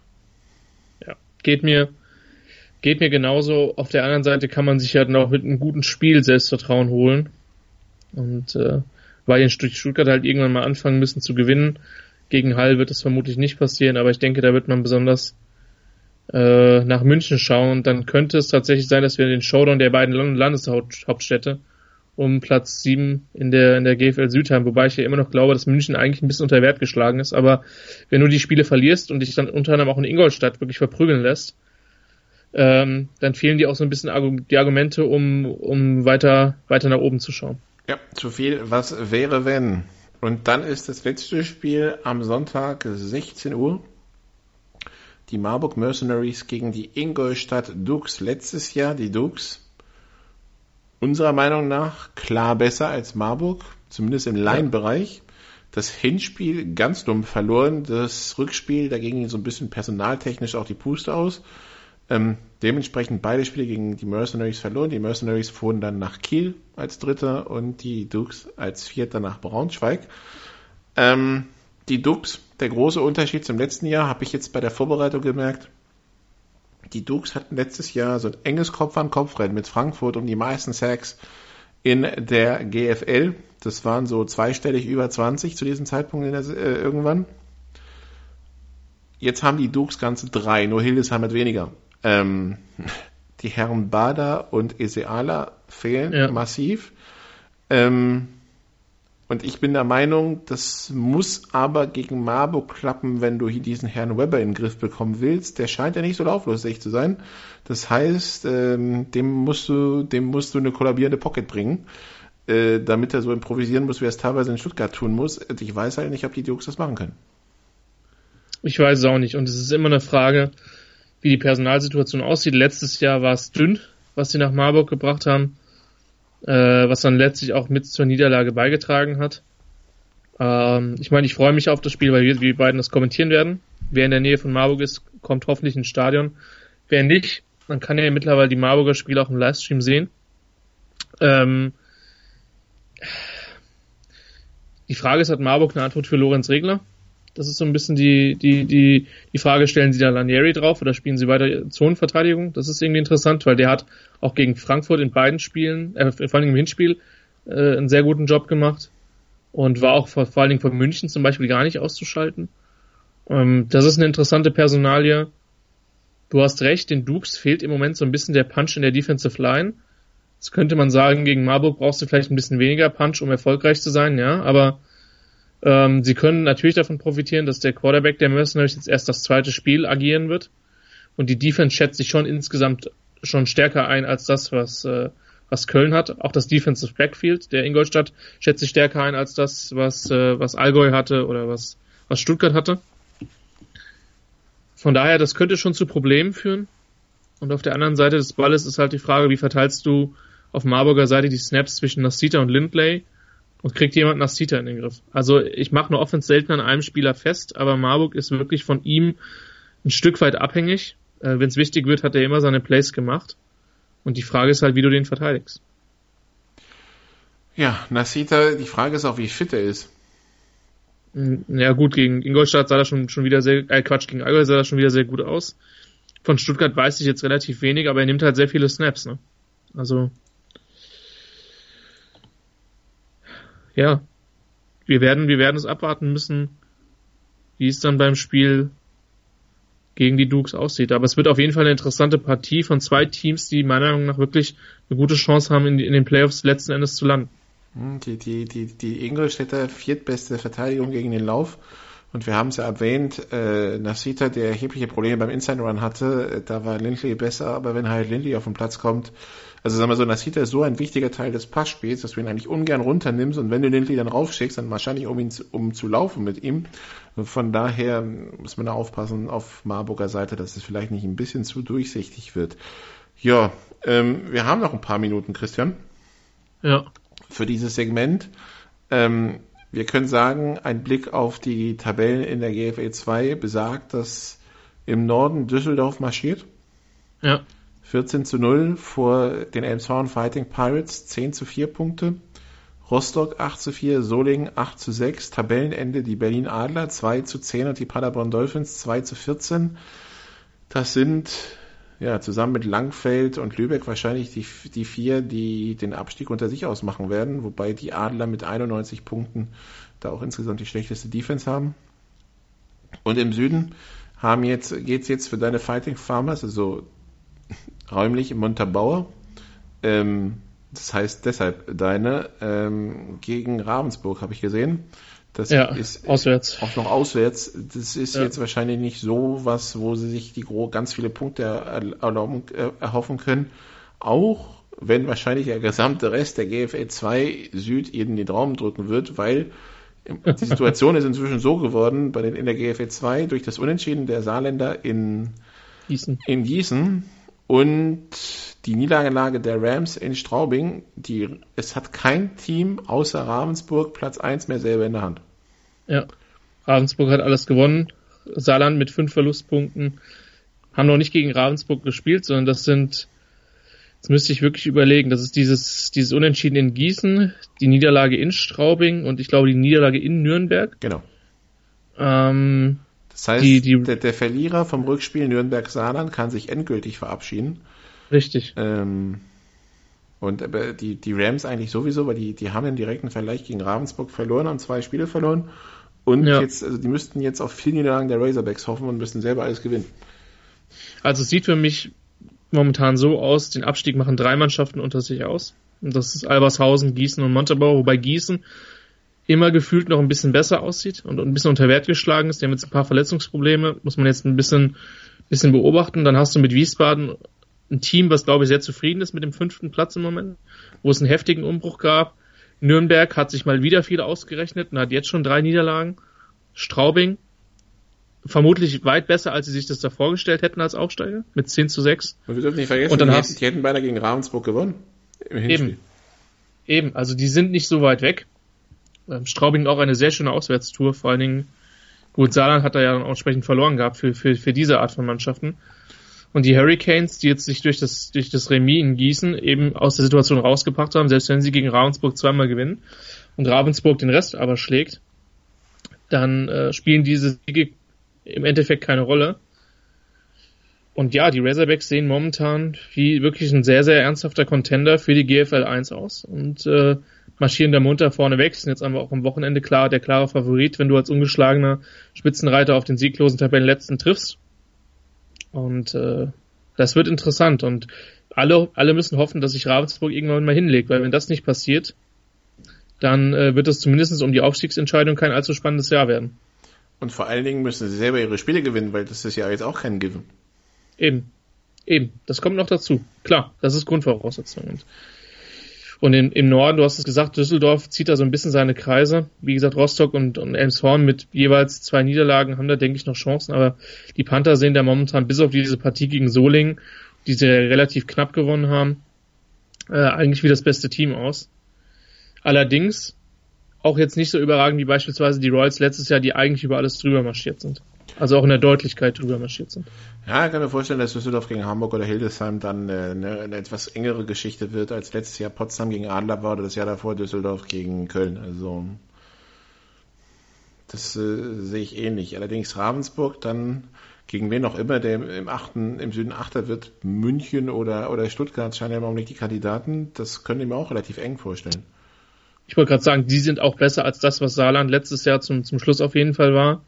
Speaker 6: Ja, geht mir, geht mir genauso. Auf der anderen Seite kann man sich ja dann auch mit einem guten Spiel Selbstvertrauen holen. Und äh, weil in Stuttgart halt irgendwann mal anfangen müssen zu gewinnen. Gegen Hall wird das vermutlich nicht passieren, aber ich denke, da wird man besonders äh, nach München schauen. Dann könnte es tatsächlich sein, dass wir den Showdown der beiden Landeshauptstädte um Platz sieben in der in der G F L Süd haben, wobei ich ja immer noch glaube, dass München eigentlich ein bisschen unter Wert geschlagen ist, aber wenn du die Spiele verlierst und dich dann unter anderem auch in Ingolstadt wirklich verprügeln lässt, ähm, dann fehlen dir auch so ein bisschen die Argumente, um um weiter weiter nach oben zu schauen.
Speaker 5: Ja, zu viel, was wäre wenn? Und dann ist das letzte Spiel am Sonntag sechzehn Uhr. Die Marburg Mercenaries gegen die Ingolstadt Dukes. Letztes Jahr die Dukes unserer Meinung nach klar besser als Marburg, zumindest im Line-Bereich. Das Hinspiel ganz dumm verloren, das Rückspiel, da ging so ein bisschen personaltechnisch auch die Puste aus. Ähm, dementsprechend beide Spiele gegen die Mercenaries verloren. Die Mercenaries fuhren dann nach Kiel als Dritter und die Dukes als Vierter nach Braunschweig. Ähm, die Dukes, der große Unterschied zum letzten Jahr, habe ich jetzt bei der Vorbereitung gemerkt. Die Dukes hatten letztes Jahr so ein enges Kopf-an-Kopf-Rennen mit Frankfurt um die meisten Sacks in der G F L. Das waren so zweistellig über zwanzig zu diesem Zeitpunkt in der, äh, irgendwann. Jetzt haben die Dukes ganze drei, nur Hildesheim hat weniger. Ähm, die Herren Bader und Eseala fehlen ja. massiv. Ähm, und ich bin der Meinung, das muss aber gegen Marburg klappen, wenn du hier diesen Herrn Weber in den Griff bekommen willst. Der scheint ja nicht so lauflustig zu sein. Das heißt, ähm, dem musst du, dem musst du eine kollabierende Pocket bringen, äh, damit er so improvisieren muss, wie er es teilweise in Stuttgart tun muss. Und ich weiß halt nicht, ob die Dukes das machen können.
Speaker 6: Ich weiß es auch nicht. Und es ist immer eine Frage, wie die Personalsituation aussieht. Letztes Jahr war es dünn, was sie nach Marburg gebracht haben, äh, was dann letztlich auch mit zur Niederlage beigetragen hat. Ähm, ich meine, ich freue mich auf das Spiel, weil wir, wir beiden das kommentieren werden. Wer in der Nähe von Marburg ist, kommt hoffentlich ins Stadion. Wer nicht, man kann ja mittlerweile die Marburger Spiele auch im Livestream sehen. Ähm, die Frage ist, hat Marburg eine Antwort für Lorenz Regler? Das ist so ein bisschen die, die, die, die Frage, stellen sie da Lanieri drauf oder spielen sie weiter Zonenverteidigung? Das ist irgendwie interessant, weil der hat auch gegen Frankfurt in beiden Spielen, äh, vor allem im Hinspiel, äh, einen sehr guten Job gemacht und war auch vor, vor allen Dingen von München zum Beispiel gar nicht auszuschalten. Ähm, das ist eine interessante Personalie. Du hast recht, den Dukes fehlt im Moment so ein bisschen der Punch in der Defensive Line. Jetzt könnte man sagen, gegen Marburg brauchst du vielleicht ein bisschen weniger Punch, um erfolgreich zu sein, ja, aber Ähm, sie können natürlich davon profitieren, dass der Quarterback der Mercenaries jetzt erst das zweite Spiel agieren wird. Und die Defense schätzt sich schon insgesamt schon stärker ein als das, was, äh, was Köln hat. Auch das Defensive Backfield der Ingolstadt schätzt sich stärker ein als das, was, äh, was Allgäu hatte oder was, was Stuttgart hatte. Von daher, das könnte schon zu Problemen führen. Und auf der anderen Seite des Balles ist halt die Frage, wie verteilst du auf Marburger Seite die Snaps zwischen Nasita und Lindley? Und kriegt jemand Nasita in den Griff. Also ich mache eine Offense selten an einem Spieler fest, aber Marburg ist wirklich von ihm ein Stück weit abhängig. Äh, wenn es wichtig wird, hat er immer seine Plays gemacht. Und die Frage ist halt, wie du den verteidigst.
Speaker 5: Ja, Nasita, die Frage ist auch, wie fit er ist.
Speaker 6: Ja gut, gegen Ingolstadt sah er schon, schon wieder sehr, äh Quatsch, gegen Allgäu sah er schon wieder sehr gut aus. Von Stuttgart weiß ich jetzt relativ wenig, aber er nimmt halt sehr viele Snaps, ne? Also ja, wir werden, wir werden es abwarten müssen, wie es dann beim Spiel gegen die Dukes aussieht. Aber es wird auf jeden Fall eine interessante Partie von zwei Teams, die meiner Meinung nach wirklich eine gute Chance haben, in, in den Playoffs letzten Endes zu landen.
Speaker 5: Die, die, die, die Ingolstädter viertbeste Verteidigung gegen den Lauf. Und wir haben es ja erwähnt, äh, Nasita, der erhebliche Probleme beim Inside Run hatte, äh, da war Lindley besser, aber wenn halt Lindley auf den Platz kommt, also sagen wir so, Nasita ist so ein wichtiger Teil des Passspiels, dass du ihn eigentlich ungern runternimmst und wenn du Lindley dann raufschickst, dann wahrscheinlich um ihn zu, um zu laufen mit ihm. Und von daher muss man da aufpassen auf Marburger Seite, dass es vielleicht nicht ein bisschen zu durchsichtig wird. Ja, ähm, wir haben noch ein paar Minuten, Christian.
Speaker 6: Ja.
Speaker 5: Für dieses Segment. Ähm, wir können sagen, ein Blick auf die Tabellen in der G F L zwei besagt, dass im Norden Düsseldorf marschiert.
Speaker 6: Ja.
Speaker 5: vierzehn zu null vor den Elmshorn Fighting Pirates, zehn zu vier Punkte. Rostock acht zu vier, Solingen acht zu sechs, Tabellenende die Berlin Adler zwei zu zehn und die Paderborn Dolphins zwei zu vierzehn. Das sind ja zusammen mit Langfeld und Lübeck wahrscheinlich die, die vier, die den Abstieg unter sich ausmachen werden, wobei die Adler mit einundneunzig Punkten da auch insgesamt die schlechteste Defense haben. Und im Süden haben jetzt, geht's jetzt für deine Fighting Farmers, also räumlich im Montabaur, ähm, das heißt deshalb deine, ähm, gegen Ravensburg habe ich gesehen. Das
Speaker 6: ja,
Speaker 5: ist
Speaker 6: auswärts.
Speaker 5: Auch noch auswärts. Das ist
Speaker 6: ja.
Speaker 5: jetzt wahrscheinlich nicht so was, wo sie sich die ganz viele Punkte erlauben, äh, erhoffen können. Auch wenn wahrscheinlich der gesamte Rest der G F L zwei Süd ihnen den Daumen drücken wird, weil die Situation ist inzwischen so geworden, bei den, in der G F L zwei durch das Unentschieden der Saarländer in
Speaker 6: Gießen,
Speaker 5: in Gießen und die Niederlage der Rams in Straubing, die, es hat kein Team außer Ravensburg Platz eins mehr selber in der Hand.
Speaker 6: Ja, Ravensburg hat alles gewonnen. Saarland mit fünf Verlustpunkten haben noch nicht gegen Ravensburg gespielt, sondern das sind, jetzt müsste ich wirklich überlegen, das ist dieses, dieses Unentschieden in Gießen, die Niederlage in Straubing und ich glaube die Niederlage in Nürnberg.
Speaker 5: Genau.
Speaker 6: Ähm,
Speaker 5: das heißt,
Speaker 6: die, die,
Speaker 5: der, der Verlierer vom Rückspiel Nürnberg-Saarland kann sich endgültig verabschieden.
Speaker 6: Richtig.
Speaker 5: Ähm, und aber die, die Rams eigentlich sowieso, weil die, die haben einen direkten Vergleich gegen Ravensburg verloren, haben zwei Spiele verloren und ja. jetzt, also die müssten jetzt auf vier Niederlagen der Razorbacks hoffen und müssten selber alles gewinnen.
Speaker 6: Also es sieht für mich momentan so aus, den Abstieg machen drei Mannschaften unter sich aus. Und das ist Albershausen, Gießen und Montabaur, wobei Gießen immer gefühlt noch ein bisschen besser aussieht und ein bisschen unter Wert geschlagen ist. Die haben jetzt ein paar Verletzungsprobleme, muss man jetzt ein bisschen, bisschen beobachten. Dann hast du mit Wiesbaden ein Team, was glaube ich sehr zufrieden ist mit dem fünften Platz im Moment, wo es einen heftigen Umbruch gab. Nürnberg hat sich mal wieder viel ausgerechnet und hat jetzt schon drei Niederlagen. Straubing vermutlich weit besser, als sie sich das da vorgestellt hätten als Aufsteiger, mit zehn zu sechs.
Speaker 5: Und wir dürfen nicht vergessen,
Speaker 6: und dann
Speaker 5: die,
Speaker 6: hast,
Speaker 5: hätten, die hätten beinahe gegen Ravensburg gewonnen. Im Hinspiel.
Speaker 6: Eben, eben, also die sind nicht so weit weg. Straubing auch eine sehr schöne Auswärtstour, vor allen Dingen, gut, Saarland hat da ja dann auch entsprechend verloren gehabt für, für, für diese Art von Mannschaften. Und die Hurricanes, die jetzt sich durch das, durch das Remis in Gießen eben aus der Situation rausgebracht haben, selbst wenn sie gegen Ravensburg zweimal gewinnen und Ravensburg den Rest aber schlägt, dann äh, spielen diese Siege im Endeffekt keine Rolle. Und ja, die Razorbacks sehen momentan wie wirklich ein sehr, sehr ernsthafter Contender für die G F L eins aus und äh, marschieren da munter vorne weg. Sind jetzt aber auch am Wochenende klar der klare Favorit, wenn du als ungeschlagener Spitzenreiter auf den sieglosen Tabellenletzten triffst. Und äh, das wird interessant. Und alle, alle müssen hoffen, dass sich Ravensburg irgendwann mal hinlegt, weil wenn das nicht passiert, dann äh, wird es zumindest um die Aufstiegsentscheidung kein allzu spannendes Jahr werden.
Speaker 5: Und vor allen Dingen müssen sie selber ihre Spiele gewinnen, weil das ist ja jetzt auch kein Given.
Speaker 6: Eben, eben, das kommt noch dazu. Klar, das ist Grundvoraussetzung. Und, und in, im Norden, du hast es gesagt, Düsseldorf zieht da so ein bisschen seine Kreise. Wie gesagt, Rostock und, und Elmshorn mit jeweils zwei Niederlagen haben da, denke ich, noch Chancen. Aber die Panther sehen da momentan bis auf diese Partie gegen Solingen, die sie relativ knapp gewonnen haben, äh, eigentlich wie das beste Team aus. Allerdings auch jetzt nicht so überragend wie beispielsweise die Royals letztes Jahr, die eigentlich über alles drüber marschiert sind. Also auch in der Deutlichkeit drüber marschiert sind.
Speaker 5: Ja, ich kann mir vorstellen, dass Düsseldorf gegen Hamburg oder Hildesheim dann äh, eine, eine etwas engere Geschichte wird, als letztes Jahr Potsdam gegen Adler war oder das Jahr davor Düsseldorf gegen Köln. Also das äh, sehe ich ähnlich. Allerdings Ravensburg dann gegen wen auch immer, der im, im achten, im Süden Achter wird, München oder, oder Stuttgart scheinen ja im Augenblick die Kandidaten. Das können ich mir auch relativ eng vorstellen.
Speaker 6: Ich wollte gerade sagen, die sind auch besser als das, was Saarland letztes Jahr zum, zum Schluss auf jeden Fall war.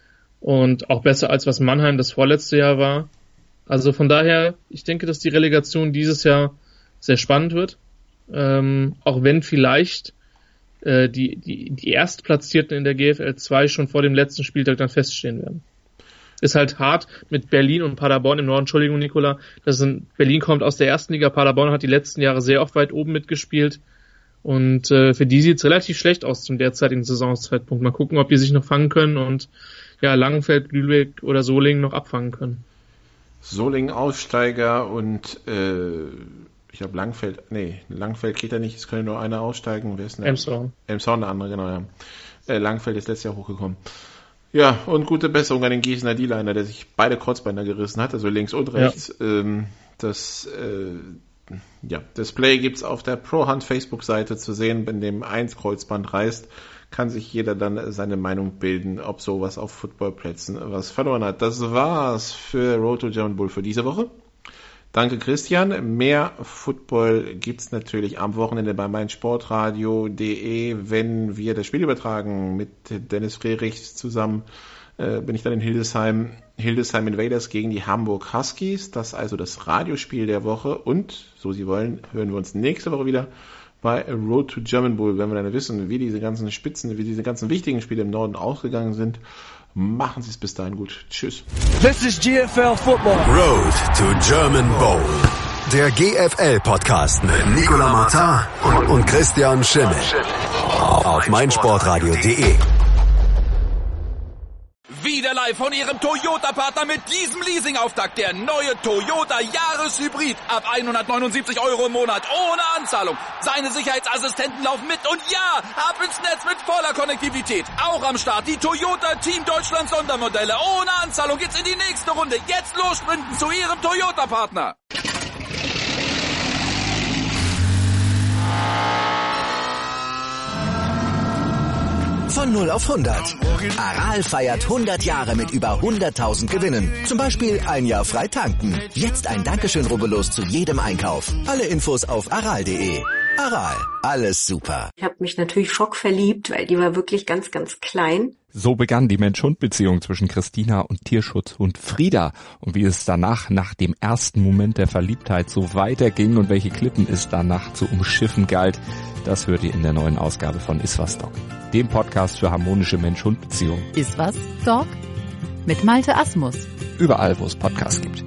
Speaker 6: Und auch besser als was Mannheim das vorletzte Jahr war. Also von daher, ich denke, dass die Relegation dieses Jahr sehr spannend wird. Ähm, auch wenn vielleicht äh, die, die, die Erstplatzierten in der G F L zwei schon vor dem letzten Spieltag dann feststehen werden. Ist halt hart mit Berlin und Paderborn im Norden. Entschuldigung, Nicola. Das sind, Berlin kommt aus der ersten Liga. Paderborn hat die letzten Jahre sehr oft weit oben mitgespielt. Und äh, für die sieht es relativ schlecht aus zum derzeitigen Saisonzeitpunkt. Mal gucken, ob die sich noch fangen können und ja, Langenfeld, Lübeck oder Solingen noch abfangen können.
Speaker 5: Solingen Aussteiger und äh, ich glaube Langfeld, nee, Langfeld geht ja nicht, es können nur einer aussteigen. Wer ist denn?
Speaker 6: Elmshorn.
Speaker 5: Elmshorn, der andere, genau, ja. Äh, Langfeld ist letztes Jahr hochgekommen. Ja, und gute Besserung an den Gießener D-Liner, der sich beide Kreuzbeine gerissen hat, also links und rechts. Ja. Ähm, das äh, ja, Display gibt's auf der ProHunt Facebook-Seite zu sehen, wenn dem eins Kreuzband reißt, kann sich jeder dann seine Meinung bilden, ob sowas auf Footballplätzen was verloren hat. Das war's für Road to German Bull für diese Woche. Danke, Christian. Mehr Football gibt's natürlich am Wochenende bei meinsportradio punkt de, wenn wir das Spiel übertragen mit Dennis Frerichs zusammen. Äh, bin ich dann in Hildesheim, Hildesheim Invaders gegen die Hamburg Huskies. Das ist also das Radiospiel der Woche. Und, so Sie wollen, hören wir uns nächste Woche wieder bei Road to German Bowl, wenn wir dann wissen, wie diese ganzen Spitzen, wie diese ganzen wichtigen Spiele im Norden ausgegangen sind. Machen Sie es bis dahin gut. Tschüss.
Speaker 3: This is G F L Football.
Speaker 4: Road to German Bowl. Der G F L-Podcast mit Nicolas Martin und, und Christian Schimmel. Auf meinsportradio punkt de.
Speaker 2: Wieder live von Ihrem Toyota-Partner mit diesem Leasing-Auftakt. Der neue Toyota Jahreshybrid. Ab hundertneunundsiebzig Euro im Monat. Ohne Anzahlung. Seine Sicherheitsassistenten laufen mit. Und ja, ab ins Netz mit voller Konnektivität. Auch am Start die Toyota Team Deutschland Sondermodelle. Ohne Anzahlung geht's in die nächste Runde. Jetzt los sprinten zu Ihrem Toyota-Partner.
Speaker 1: Von null auf hundert. Aral feiert hundert Jahre mit über hunderttausend Gewinnen. Zum Beispiel ein Jahr frei tanken. Jetzt ein Dankeschön, rubbellos zu jedem Einkauf. Alle Infos auf aral punkt de. Aral, alles super.
Speaker 7: Ich habe mich natürlich schockverliebt, weil die war wirklich ganz, ganz klein.
Speaker 8: So begann die Mensch-Hund-Beziehung zwischen Christina und Tierschutzhund Frieda. Und wie es danach, nach dem ersten Moment der Verliebtheit, so weiterging und welche Klippen es danach zu umschiffen galt, das hört ihr in der neuen Ausgabe von Iswas Dog, dem Podcast für harmonische Mensch-Hund-Beziehungen.
Speaker 9: Iswas Dog? Mit Malte Asmus.
Speaker 8: Überall, wo es Podcasts gibt.